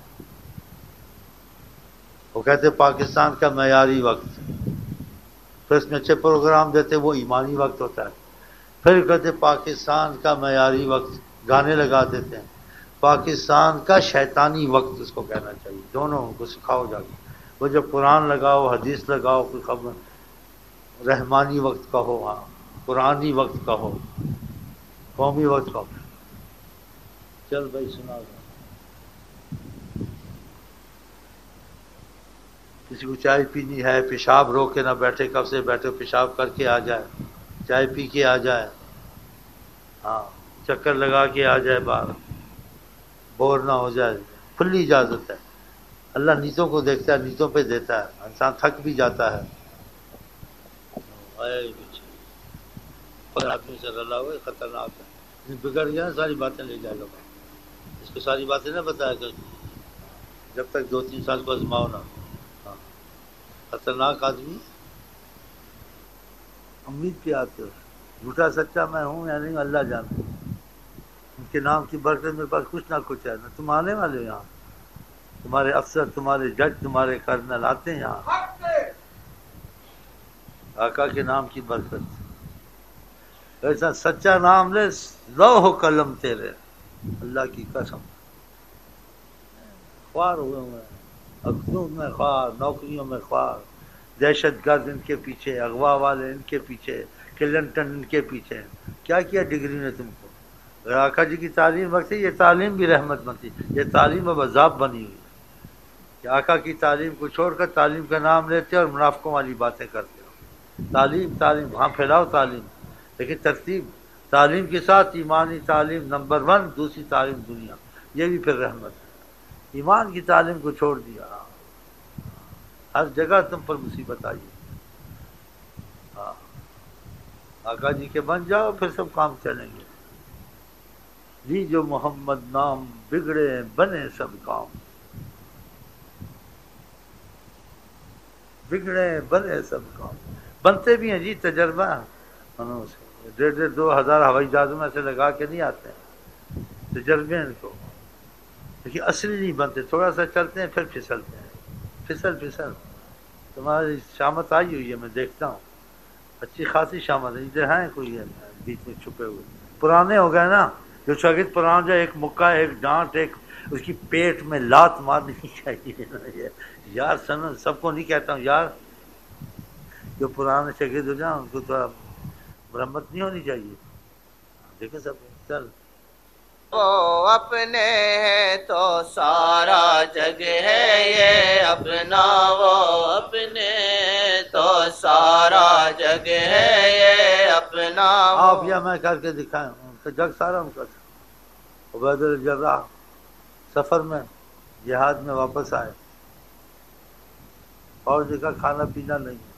وہ کہتے پاکستان کا معیاری وقت، پھر اس میں اچھے پروگرام دیتے، وہ ایمانی وقت ہوتا ہے۔ پھر کہتے پاکستان کا معیاری وقت، گانے لگا دیتے ہیں۔ پاکستان کا شیطانی وقت اس کو کہنا چاہیے، دونوں کو سکھاؤ جا کے۔ وہ جب قرآن لگاؤ، حدیث لگاؤ، کوئی خبر رحمانی وقت کا ہو، ہاں قرآنی وقت کا ہو، قومی وقت کا ہو۔ چل بھائی سنا دو، کسی کو چائے پینی ہے، پیشاب رو کے نہ بیٹھے، کب سے بیٹھے پیشاب کر کے آ جائے، چائے پی کے آ جائے، ہاں چکر لگا کے آ جائے باہر، بور نہ ہو جائے، کھلی اجازت ہے۔ اللہ نیتوں کو دیکھتا ہے، نیتوں پہ دیتا ہے، انسان تھک بھی جاتا ہے۔ اے بچے، پر آدمی سے رلا ہوا خطرناک ہے، بگڑ گیا نا ساری باتیں لے جائے گا۔ اس کو ساری باتیں نہ بتایا کہ جب تک دو تین سال کو آزماؤ نہ۔ ہاں خطرناک آدمی، امید پہ آتے ہو، جھوٹا سچا میں ہوں یا نہیں اللہ جانتا۔ ان کے نام کی برکت میرے پاس کچھ نہ کچھ ہے نا، تم آنے والے ہو یہاں، تمہارے افسر، تمہارے جج، تمہارے کرنل آتے ہیں یہاں، آقا کے نام کی برکت۔ ایسا سچا نام لے، لوح قلم تیرے، اللہ کی قسم خوار ہوئے ہوئے ہیں، اخدوں میں خوار، نوکریوں میں خوار، دہشت گرد ان کے پیچھے، اغوا والے ان کے پیچھے، کلنٹن ان کے پیچھے۔ کیا کیا ڈگری نے تم کو؟ اگر آقا جی کی تعلیم رکھتے، یہ تعلیم بھی رحمت بنتی، یہ تعلیم اب عذاب بنی ہوئی ہے کہ آقا کی تعلیم کو چھوڑ کر تعلیم کا نام لیتے اور منافقوں والی باتیں کرتے ہو۔ تعلیم تعلیم ہاں پھیلاؤ تعلیم، لیکن ترتیب، تعلیم کے ساتھ ایمانی تعلیم نمبر ون، دوسری تعلیم دنیا، یہ بھی پھر رحمت ہے۔ ایمان کی تعلیم کو چھوڑ دیا، ہر جگہ تم پر مصیبت آئی۔ ہاں آقا جی کے بن جاؤ، پھر سب کام چلیں گے۔ جی جو محمد نام، بگڑے بنے سب کام، بگڑے بنے سب کام، بنتے بھی ہیں جی، تجربہ انہوں سے ڈیڑھ ڈیڑھ دو ہزار ہوائی جہازوں میں سے لگا کے نہیں آتے ہیں، تجربے ان کو، لیکن اصلی نہیں بنتے، تھوڑا سا چلتے ہیں پھر پھسلتے ہیں، پھسل پھسل۔ تمہاری شامت آئی ہوئی ہے، میں دیکھتا ہوں اچھی خاصی شامت ہے، ادھر ہیں کوئی ہے بیچ میں چھپے ہوئے، پرانے ہو گئے نا، جو شاگرد پرانا جو ایک مکہ، ایک ڈانٹ، ایک اس کی پیٹ میں لات مارنی چاہیے یار، سن سب کو نہیں کہتا ہوں یار، جو پرانے شاگرد ہو جائیں ان کو تھوڑا مرمت نہیں ہونی چاہیے، دیکھیں سب چل۔ وہ اپنے ہے تو سارا جگ ہے یہ اپنا، وہ اپنے تو سارا جگ ہے یہ اپنا۔ آپ یا میں کر کے دکھائیں، ان کا جگ سارا ان کا تھا۔ عبید الجراح سفر میں جہاد میں واپس آئے، اور دیکھا کھانا پینا نہیں ہے،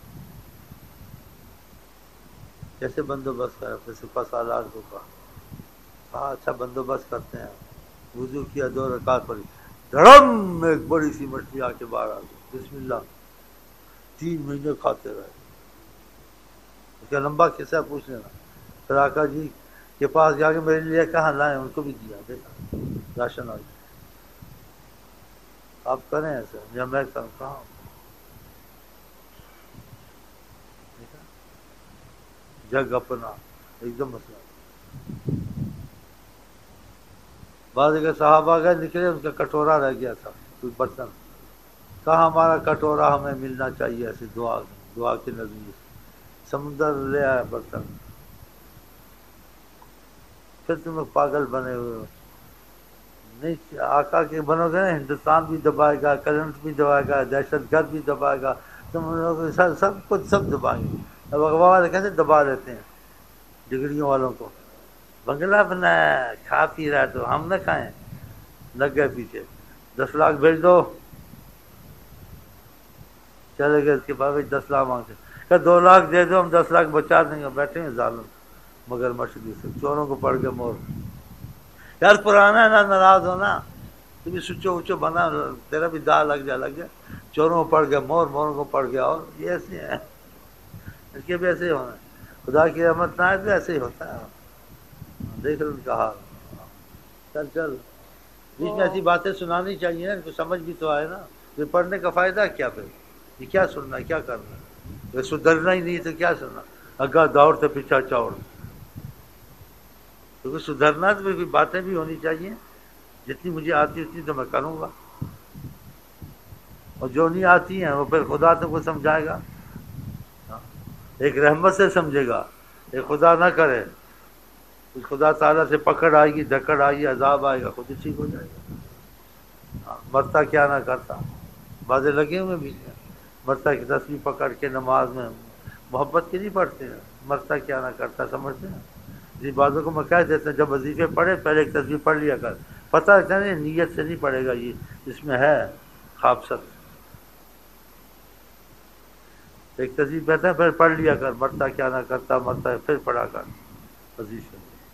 کیسے بندوبست کرا، اپنے سپہ سالار کو کہا، کہا اچھا بندوبست کرتے ہیں، وضو کیا، دو رکعت پڑھی، دھڑم ایک بڑی سی مچھلی آ کے باہر آ گئی، بسم اللہ، تین مہینے کھاتے رہے۔ اس کا لمبا قصہ پوچھ لینا۔ پھر آقا جی کے پاس جا کے میرے لیے کہاں لائیں، ان کو بھی دیا، دیکھا راشن آ گیا۔ آپ کریں ایسا یا میں کروں، کہاں جگ اپنا ایک دم مسئلہ۔ بعض اگر صحابہ گئے نکلے، ان کا کٹورا رہ گیا تھا، کوئی برتن، کہا ہمارا کٹورا ہمیں ملنا چاہیے، ایسی دعا دعا کے نظریے سے، سمندر لے آیا برتن۔ پھر تم لوگ پاگل بنے ہوئے ہو، نہیں آقا کے بنو گے نا، ہندوستان بھی دبائے گا، کرنٹ بھی دبائے گا، دہشت گرد بھی دبائے گا، تم لوگ سب سب کچھ سب دبائیں گے۔ اب اغوا والے کیسے دبا لیتے ہیں ڈگریوں والوں کو، بنگلہ بنایا، کھا پی رہا تو ہم نہ کھائیں، لگ گئے پیچھے، دس لاکھ بھیج دو، چلے گئے، اس کے بعد دس لاکھ مانگتے، کہ دو لاکھ دے دو ہم دس لاکھ بچا دیں گے، بیٹھے ہیں ظالم مگر مشکل سے، چوروں کو پڑ گئے مور۔ یار پرانا ہے نا، ناراض ہونا، تو بھی سچو اچو بنا، تیرا بھی داغ لگ جا لگ جائے، چوروں کو پڑ گیا، مور موروں کو پڑ گیا، اور یہ ایسے ہیں، اس کے بھی ایسے ہی ہونا، خدا کی رحمت نہ آئے تو ایسے ہی ہوتا ہے، دیکھ ان کا حال۔ چل چل بیچ میں ایسی باتیں سنانی چاہیے نا، ان کو سمجھ بھی تو آئے نا، یہ پڑھنے کا فائدہ کیا پھر، یہ کیا سننا، کیا کرنا، یہ سدھرنا ہی نہیں تو کیا سننا، اگا دوڑ سے پیچھا چوڑ، کیونکہ سدھرنا تو کوئی باتیں بھی ہونی چاہیے، جتنی مجھے آتی اتنی تو میں کروں گا، اور جو نہیں آتی ہیں وہ پھر خدا تو کو سمجھائے گا، ایک رحمت سے سمجھے گا، ایک خدا نہ کرے، خدا تعالیٰ سے پکڑ آئے گی، دھکڑ آئے گی، عذاب آئے گا، خود ہی ٹھیک ہو جائے گا، مرتا کیا نہ کرتا، بازے لگے ہوئے بھی مرتا کی تصویر پکڑ کے نماز میں محبت کی نہیں پڑھتے ہیں، مرتا کیا نہ کرتا سمجھتے ہیں، جی بازوں کو میں کہہ دیتا ہوں جب وظیفے پڑھے پہلے ایک تصویر پڑھ لیا کر، پتہ ہے نہیں نیت سے نہیں پڑھے گا، یہ اس میں ہے خابصت، ایک تصویر کہتا ہے پھر پڑھ لیا کر، مرتا کیا نہ کرتا، مرتا ہے پھر پڑھا کر وظیفے،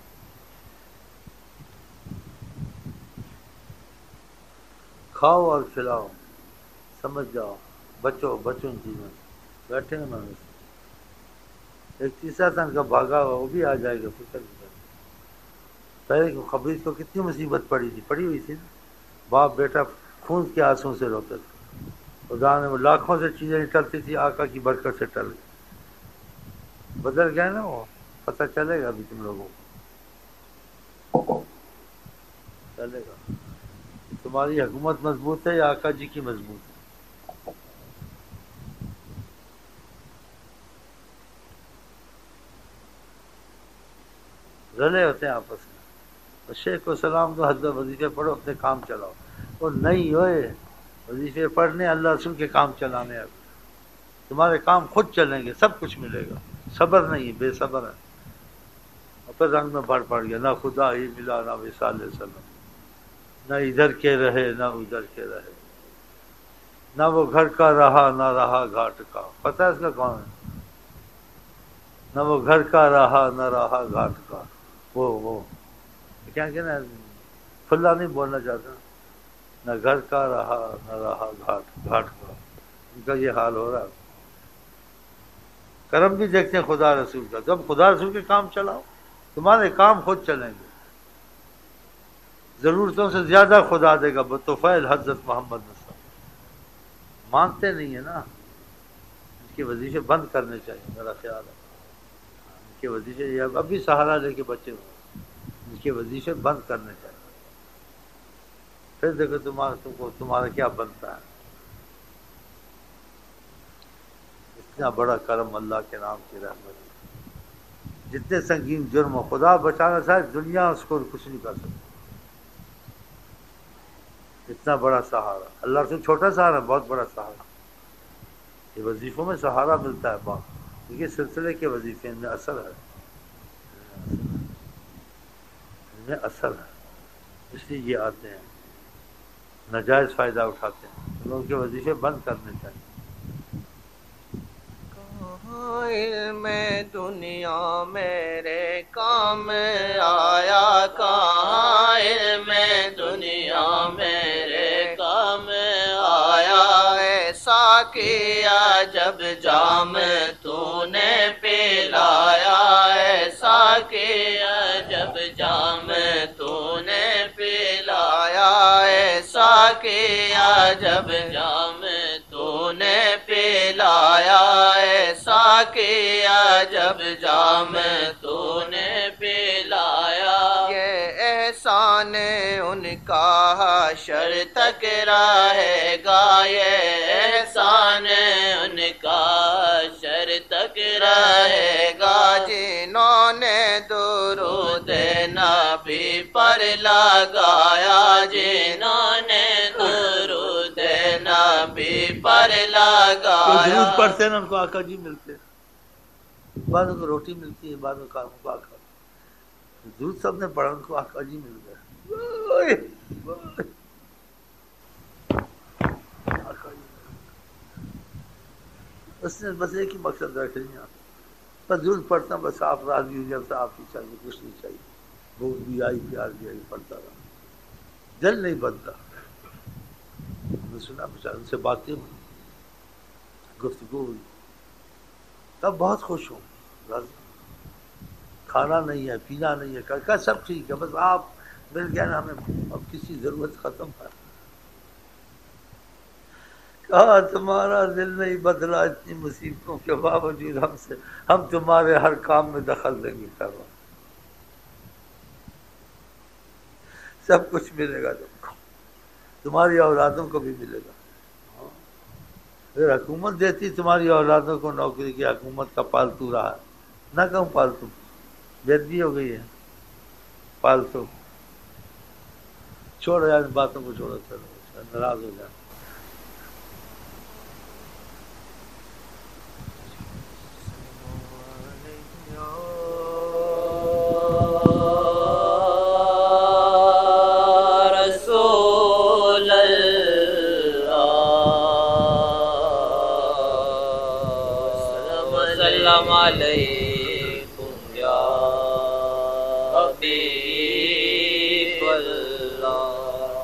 کھاؤ اور کھلاؤ، سمجھ جاؤ، بچو بچوں ان چیزوں سے، بیٹھے ہیں میں ایک تیسرا تن کا بھاگا ہوا وہ بھی آ جائے گا، فکر نہیں کرنا، پہلے خبیث کو کتنی مصیبت پڑی تھی، پڑی ہوئی تھی نا، باپ بیٹا خون کے آنسوں سے روتے تھے، خدا نے وہ لاکھوں سے چیزیں ٹلتی تھی، آقا کی برکت سے ٹل گئی، بدل گئے نا وہ، پتہ چلے گا ابھی تم لوگوں کو، چلے گا تمہاری حکومت مضبوط ہے یا آقا جی کی مضبوط ہے، رلے ہوتے ہیں آپس میں، شیخ کو سلام دو، حضرت وظیفے پڑھو، اپنے کام چلاؤ، اور نہیں ہوئے وظیفے پڑھنے اللہ رسول کے کام چلانے، اب تمہارے کام خود چلیں گے، سب کچھ ملے گا، صبر نہیں، بے صبر ہے، اور پھر رنگ میں بڑھ پڑ گیا، نہ خدا ہی ملا، نہ وصال علیہ وسلم، نہ ادھر کے رہے نہ ادھر کے رہے، نہ وہ گھر کا رہا نہ رہا گھاٹ کا، پتہ ہے اس کا کون ہے، نہ وہ گھر کا رہا نہ رہا گھاٹ کا، وہ وہ کیا کہنا، کھلا نہیں بولنا چاہتا، نہ گھر کا رہا نہ رہا گھاٹ گھاٹ کا، ان کا یہ حال ہو رہا ہے، کرم بھی دیکھتے ہیں خدا رسول کا، جب خدا رسول کے کام چلاؤ تمہارے کام خود چلیں گے، ضرورتوں سے زیادہ خدا دے گا، بطفیل حضرت محمد مصطفیٰ، مانتے نہیں ہیں نا، ان کے وظیفے بند کرنے چاہیے، میرا خیال ہے ان کے وظیفے، یہ اب بھی سہارا لے کے بچے ہوئے، ان کے وظیفے بند کرنے چاہیے، پھر دیکھو تمہارا تم کو تمہارا کیا بنتا ہے، اتنا بڑا کرم اللہ کے نام کی رحمت، جتنے سنگین جرم ہو خدا بچانا چاہے دنیا اس کو کچھ نہیں کر سکتی، اتنا بڑا سہارا، اللہ سے چھوٹا سہارا بہت بڑا سہارا، یہ وظیفوں میں سہارا ملتا ہے بہت، کیونکہ سلسلے کے وظیفے ان میں اثر ہے، ان میں اثر ہے، اس لیے یہ آتے ہیں، ناجائز فائدہ اٹھاتے ہیں، ان لوگوں کے وظیفے بند کرنے چاہیے، علم دنیا میرے کام آیا، کہاں علم دنیا میرے کام آیا، ایسا کیا جب جام تو نے پلایا، ایسا کیا جب جام تو نے پلایا، ایسا کیا جب جام تو نے پلایا، ایسا کیا جب جام تو نے پلایا، یہ احسان ان کا حشر تک رہے گا، یہ احسان ان کا حشر تک رہے گا، جنہوں نے درود نبی پر لگایا، جنہوں نے درود نبی پر لگایا، درود پڑھتے ہیں نا ان کو آقا جی ملتے ہیں، بعضوں کو روٹی ملتی ہے، بعضوں کو آقا، درود سب نے پڑھا ان کو آقا جی مل گئے، اس نے بس ایک ہی مقصد رکھ لیا، بس درود پڑھتا ہوں، بس آپ راضی ہو جائے، بس آپ ہی چاہیے، کچھ نہیں چاہیے، بھوک بھی آئی پیار بھی آئی، پڑھتا رہا، دل نہیں بنتا. ہم نے سنا بچار ان سے باتیں ہوئی، گفتگو ہوئی، تب بہت خوش ہوں. کھانا نہیں ہے، پینا نہیں ہے، کہا سب ٹھیک ہے، بس آپ مل گئے نا ہمیں، اب کسی ضرورت ختم ہے. کہا تمہارا دل نہیں بدلا اتنی مصیبتوں کے باوجود ہم سے، ہم تمہارے ہر کام میں دخل دیں گے کرو، سب کچھ ملے گا تم کو، تمہاری اولادوں کو بھی ملے گا. اگر حکومت دیتی تمہاری اولادوں کو نوکری کی، حکومت کا پالتو رہا، نہ کہوں پالتو، بےدبی ہو گئی ہے پالتو. چھوڑو یار ان باتوں کو، چھوڑو، چلو ناراض ہو جائے. رسول سلام علیکم یا حبیب اللہ.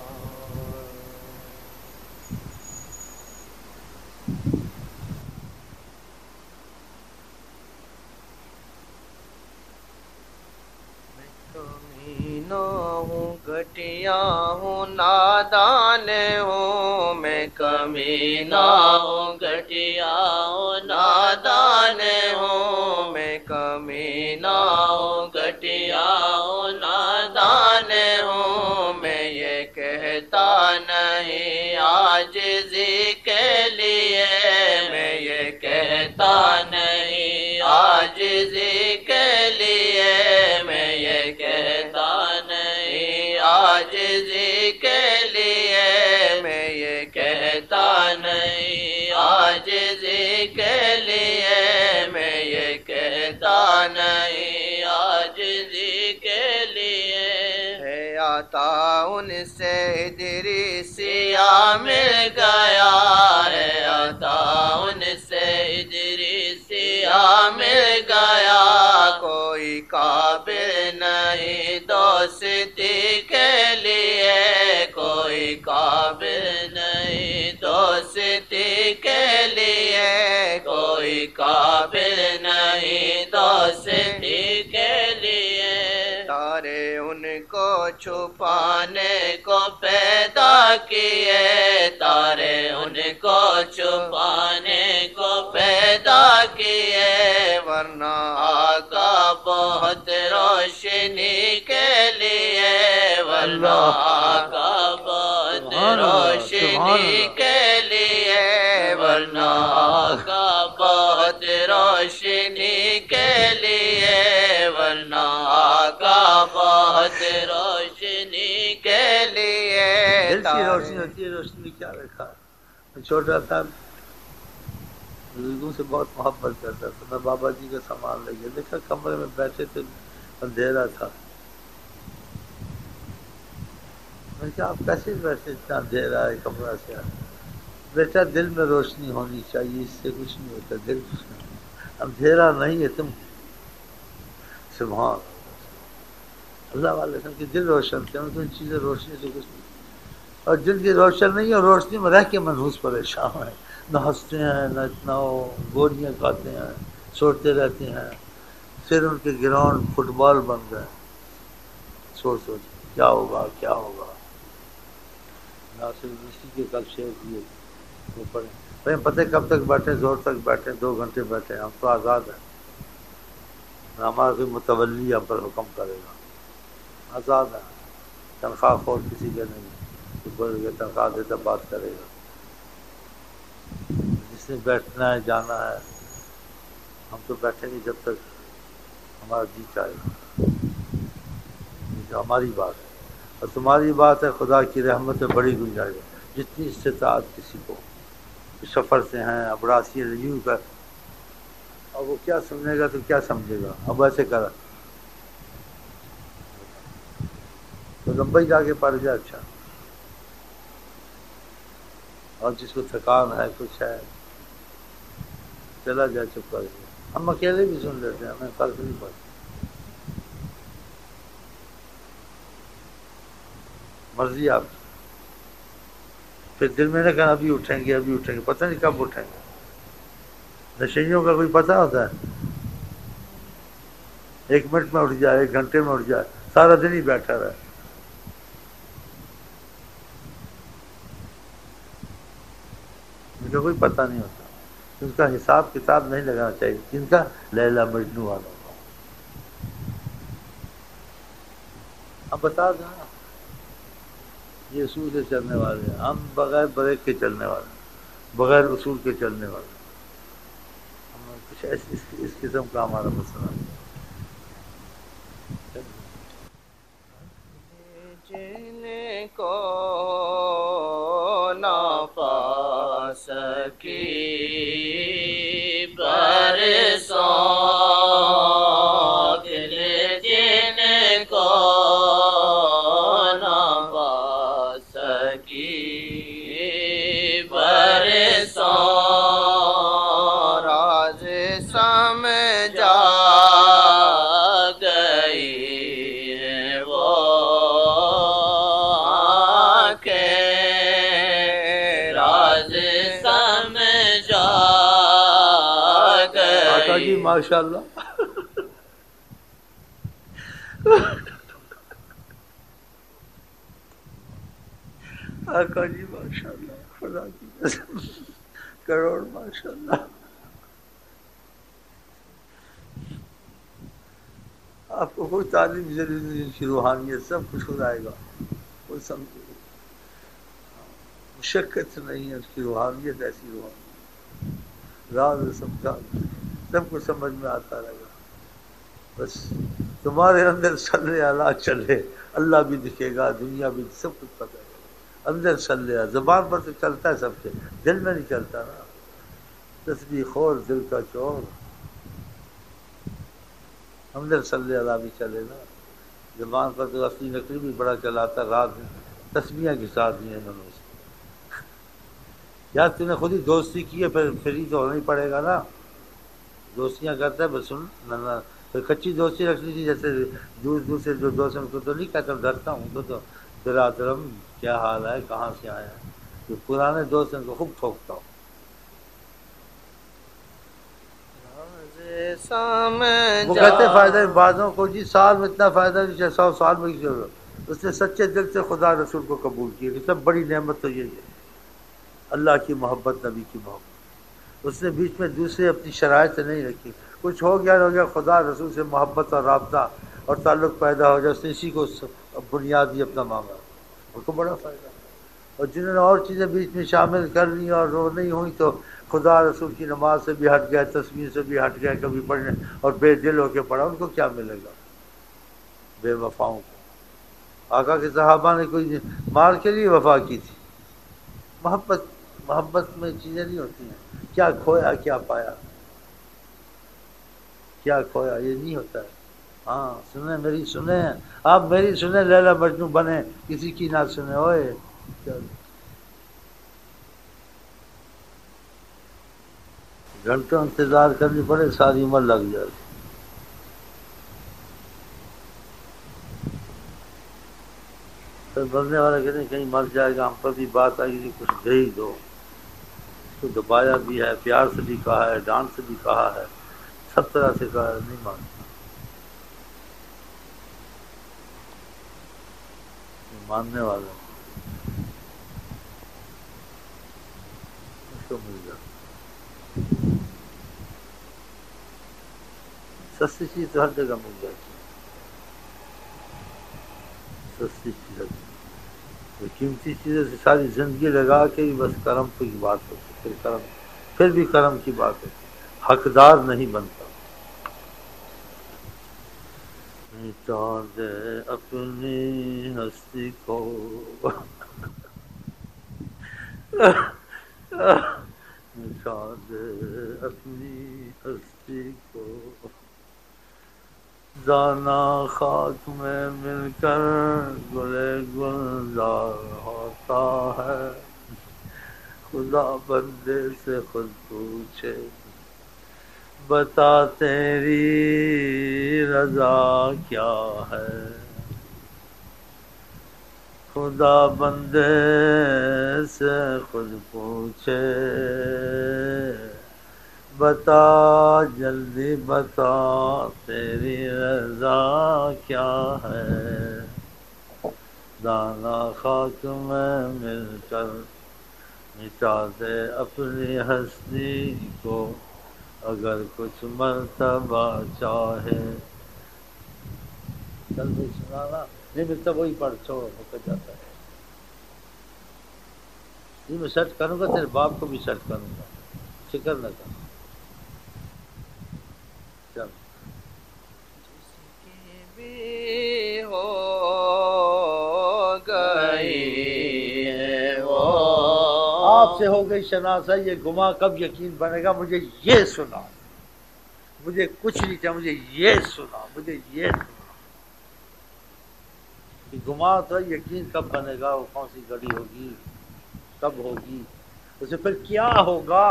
میں کمینہ ہوں، گھٹیا ہوں، نادان ہوں، میں کمینہ ہوں، گھٹیا ہوں، نادان ہوں، میں کمینہ ہوں، گھٹیا ہوں، نادان ہوں. میں یہ کہتا نہیں عاجزی کے لیے، میں یہ کہتا نہیں عاجزی کے لیے، میں یہ کہتا نہیں عاجزی کے لیے، میں یہ کہتا نہیں عاجزی کے لیے، میں یہ کہتا نہیں عاجزی کے لیے. ہے عطا ان سے ادریسیہ مل گیا، ہے عطا ان سے ادریسیہ مل گیا. کوئی قابل نہیں دوستی کے لیے، کوئی قابل نہیں دوستی کے لیے، کوئی قابل نہیں دوستی کے لیے. تارے ان کو چھپانے کو پیدا کیے، تارے ان کو چھپانے کو پیدا کیے، ورنہ آقا بہت روشنی کے لیے، ورنہ آقا بہت روشنی کے لیے، ورنہ آقا بہت روشنی کے لیے، ورنہ آقا بہت روشنی کے لیے. دل کی روشنی ہوتی ہے، روشنی کیا رکھا. میں چھوٹا تھا، بزرگوں سے بہت محبت کرتا تھا. میں بابا جی کا سامان لے گیا، دیکھا کمرے میں بیٹھے تھے، اندھیرا تھا. میں نے کہا آپ کیسے بیٹھے، اتنا اندھیرا ہے کمرہ سے. بیٹا دل میں روشنی ہونی چاہیے، اس سے کچھ نہیں ہوتا. دل اندھیرا نہیں ہے تم. سبحان اللہ والے کہ دل روشن تھے، ان چیزیں روشنی سے کچھ نہیں. اور دل کی روشن نہیں ہے، روشنی میں رہ کے منحوس پریشان ہے. نہ ہنستے ہیں، نہ اتنا وہ گولیاں کھاتے ہیں، چھوڑتے رہتے ہیں. پھر ان کے گراؤنڈ فٹ بال بن گئے. سوچ سوچ کیا ہوگا کیا ہوگا. ناصر اسی کے کل شعر دیے وہ پڑھیں. بھائی پتہ کب تک بیٹھے، زور تک بیٹھے، دو گھنٹے بیٹھے، ہم تو آزاد ہیں. ہمارا کوئی متولی ہم پر حکم کرے گا. آزاد ہیں، تنخواہ خور کسی کا نہیں. تو بول گیا تنخواہ دیتا بات کرے گا. جس نے بیٹھنا ہے جانا ہے. ہم تو بیٹھیں گے جب تک ہمارا جی چاہے گا. جو ہماری بات ہے اور تمہاری بات ہے، خدا کی رحمت ہے بڑی گنجائش ہے. جتنی استطاعت کسی کو سفر سے ہیں، ابراسی یوں کر، اور وہ کیا سمجھے گا تو کیا سمجھے گا. اب ایسے کرا تو لمبئی جا کے پڑھ جائے. اچھا، اور جس کو تھکان ہے کچھ ہے چلا جائے چپ کر کے. ہم اکیلے بھی سن لیتے ہیں، ہمیں فرق نہیں پڑتا. مرضی آپ کی۔ پھر دل میں نے کہا ابھی اٹھیں گے ابھی اٹھیں گے، پتہ نہیں کب اٹھیں گے۔ نشیوں کا کوئی پتہ ہوتا ہے؟ ایک منٹ میں اٹھ جائے، ایک گھنٹے میں اٹھ جائے، سارا دن ہی بیٹھا رہے۔ ان کا کوئی پتہ نہیں ہوتا، ان کا حساب کتاب نہیں لگانا چاہیے۔ جن کا لیلا مجنو والا، اب بتا دیں یہ اصول سے چلنے والے ہیں، ہم بغیر بریک کے چلنے والے ہیں، بغیر اصول کے چلنے والے ہیں۔ ہم کچھ ایس اس, اس قسم کا ہمارا مسئلہ نہیں۔ جن کو نفا سکی برسوں دل، جن کو نفا سکی برسوں راز سمجھا گئی ہے وہ آنکھیں، راز سمجھا گئی۔ آقا جی ماشاء اللہ، آقا جی ماشاء اللہ، خدا کی قسم کروڑ ماشاء اللہ۔ آپ کو کوئی تعلیم ضروری نہیں، ان کی روحانیت سب کچھ ہو جائے گا، کوئی سمجھے مشقت نہیں ہے، اس کی روحانیت ایسی روحانیت، راز سمجھا سب کو سمجھ میں آتا رہے گا۔ بس تمہارے اندر صلی اللہ چلے، اللہ بھی دکھے گا، دنیا بھی، سب کچھ پتہ ہے۔ اندر صلی اللہ، زبان پر تو چلتا ہے سب سے، دل میں نہیں چلتا نا۔ تسبیح خور دل کا چور، اندر صلی اللہ بھی چلے نا۔ زبان پر تو اصلی نقلی بھی بڑا چلاتا، رات میں تسبیحاں کے ساتھ بھی انہوں نے۔ یار تم نے خود ہی دوستی کی ہے، پھر فری تو ہونا ہی پڑے گا نا۔ دوستیاں کرتا ہے بس سن نہ، پھر کچی دوستی رکھنی تھی، جیسے دور دور سے جو دوست ہیں ان کو تو نہیں کہتا ڈرتا ہوں، تو تو برادرم کیا حال ہے، کہاں سے آیا ہے، جو پرانے دوست ہیں ان کو خوب ٹھوکتا ہوں۔ وہ کہتے ہیں فائدہ بعضوں کو جی سال میں اتنا فائدہ نہیں چاہے سو سال میں کی ضرورت۔ اس نے سچے دل سے خدا رسول کو قبول کیا کہ سب بڑی نعمت تو یہی ہے، اللہ کی محبت، نبی کی محبت۔ اس نے بیچ میں دوسرے اپنی شرائط سے نہیں رکھی، کچھ ہو گیا ہو گیا، خدا رسول سے محبت اور رابطہ اور تعلق پیدا ہو جائے، اس نے اسی کو بنیادی اپنا مانگا، ان کو بڑا فائدہ۔ اور جنہوں نے اور چیزیں بیچ میں شامل کر لی اور وہ نہیں ہوئی تو خدا رسول کی نماز سے بھی ہٹ گئے، تصویر سے بھی ہٹ گئے کبھی پڑھنے، اور بے دل ہو کے پڑھا، ان کو کیا ملے گا؟ بے وفاؤں کو۔ آقا کے صحابہ نے کوئی مال کے لیے وفا کی تھی؟ محبت، محبت میں چیزیں نہیں ہوتی ہیں، کیا کھویا کیا پایا، کیا کھویا یہ نہیں ہوتا ہے۔ ہاں سنیں میری، سنیں آپ میری سنیں، لیلا مجنو بنے، کسی کی نہ سنیں اوئے۔ گھنٹوں انتظار کرنی پڑے، ساری عمر لگ جائے۔ پھر مرنے والا کہتے ہیں کہیں مر جائے گا، ہم پر بھی بات آئے گی کچھ دے ہی دو۔ اس کو دبایا بھی ہے، پیار سے بھی کہا ہے، ڈانٹ سے بھی کہا ہے، سب طرح سے کہا ہے، نہیں مانتا۔ ماننے والا اس کو مل جاتا۔ سستی چیز تو ہر جگہ مل جاتی ہے، سستی چیز، قیمتی چیزیں سے ساری زندگی لگا کے بھی بس کرم کی بات ہوتی، پھر کرم، پھر بھی کرم کی بات ہوتی، حقدار نہیں بنتا۔ مٹا دے اپنی ہستی کو، مٹا دے اپنی ہستی کو، دانا خاک میں مل کر گلے گلزار ہوتا ہے، خدا بندے سے خود پوچھے بتا تیری رضا کیا ہے، خدا بندے سے خود پوچھے بتا جلدی بتا تیری رضا کیا ہے، دانا خاک میں مل کر مٹا دے اپنی ہستی کو اگر کچھ مرتبہ چاہے۔ چل بھائی سنانا نہیں ملتا وہی پڑھ چھوڑ ہو جاتا ہے۔ یہ میں سرچ کروں گا، تیرے باپ کو بھی سرچ کروں گا، فکر نہ کر۔ چل جس کی بھی ہو گئی ہے وہ آپ سے ہو گئی شناسا، یہ گما کب یقین بنے گا؟ مجھے یہ سنا، مجھے کچھ نہیں چاہیے، مجھے یہ سنا، مجھے یہ سنا کہ گما تو یقین کب بنے گا، وہ کون سی گھڑی ہوگی، کب ہوگی، اسے پھر کیا ہوگا،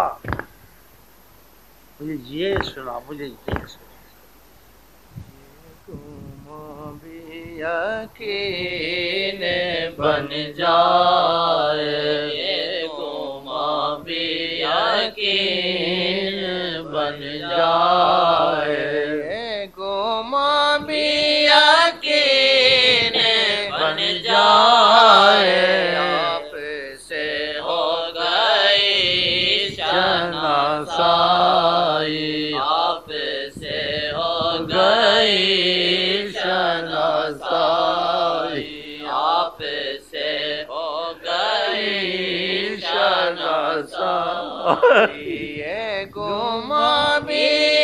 مجھے یہ سنا، مجھے یہ سنا۔ گما بھی یقین بن جائے، گما بھی یقین بن جائے، گما بھی یقین بن جائے، آپ سے ہو گئی شناسائی، آپ سے ہو گئی شناسائی، آپ سے ہو گئی شناسائی، یہ گما بھی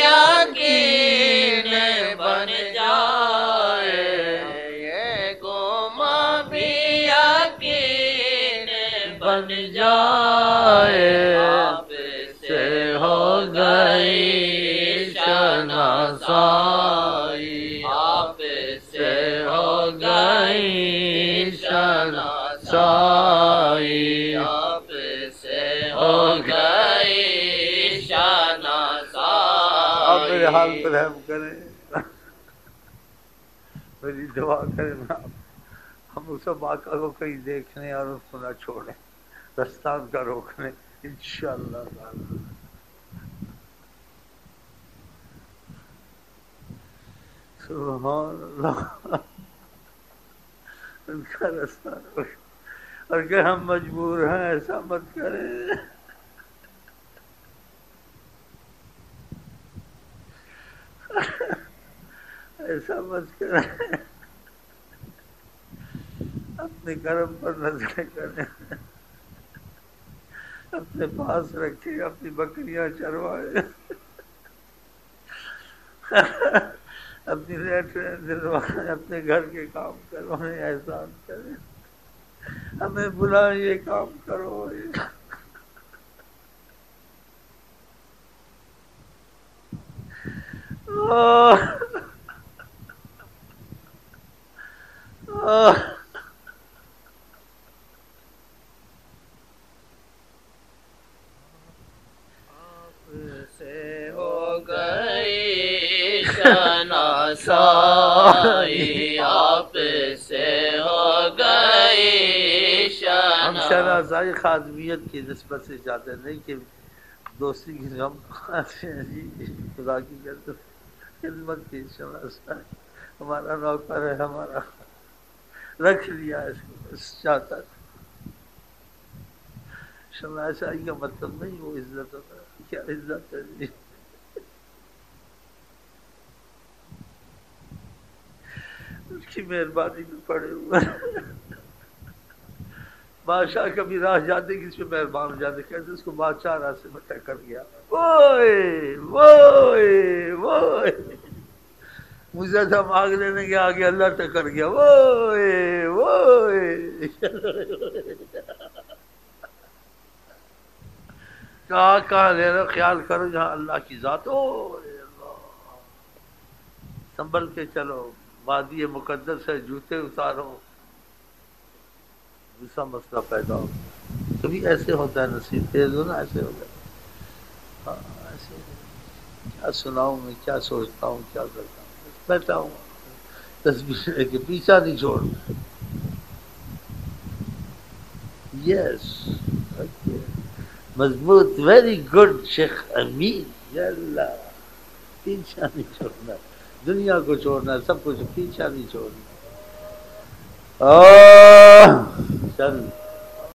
یقین بن جائے، یہ گما بھی یقین بن جائے، آپ سے ہو گئی شناسائی، آپ سے ہو گئی شناسائی، آپ سے ہو گئی شناسائی۔ آپ میرے حال پر رحم کریں، میری دعا کریں، ہم اس واقعہ کو کہیں دیکھنے اور اس کو نہ چھوڑیں، رستہ ان کا روکنے انشاءاللہ تعالی۔ سبحان اللہ، ان کا رستہ روک، اور کہ ہم مجبور ہیں ایسا مت کریں، ایسا مت کریں، اپنے کرم پر نظر کریں، اپنے پاس رکھے، اپنی بکریاں چروائے، اپنی لیٹریں دلوائے، اپنے گھر کے کام کروائیں، احسان کریں، ہمیں بلائیں یہ کام کرو، آہ آہ سے ہو گئی شناسائی، آپ سے ہو گئی ہم شناسائی۔ شناسائی خادمیت کی نسبت سے چاہتے نہیں کہ دوستی کی ہم خدا کی خدمت کی شناسائی، ہمارا نوکر ہے، ہمارا رکھ لیا اس کو، بس چاہتا تھا۔ شناسائی کا مطلب نہیں وہ عزت ہوتا، کیا عزت ہے جی، اس کی مہربانی میں پڑے ہوئے، بادشاہ کبھی راہ جاتے کس پہ مہربان ہو جاتے، کہتے اس کو بادشاہ راستے میں ٹکر گیا، ووئے ووئے ووئے، مجھے تھا مانگ لینے کے آگے اللہ ٹکر گیا، ووئے ووئے، کہاں کہاں لے رہے، خیال کرو جہاں اللہ کی ذات ہو، سنبھل کے چلو، وادی مقدس ہے، جوتے اتارو، دوسرا مسئلہ پیدا ہو، کبھی ایسے ہوتا ہے، نصیب تیز ہو نا، ایسے ہوتا ہے، ہاں ایسے، کیا سناؤں میں، کیا سوچتا ہوں، کیا کرتا ہوں، بیٹھا ہوں تسبیح لے کے، پیچھا نہیں چھوڑ، یس مضبوط ویری گڈ شیخ امین یا اللہ پیچھا نہیں چھوڑنا دنیا کو چھوڑنا سب کچھ پیچھا نہیں چھوڑنا چل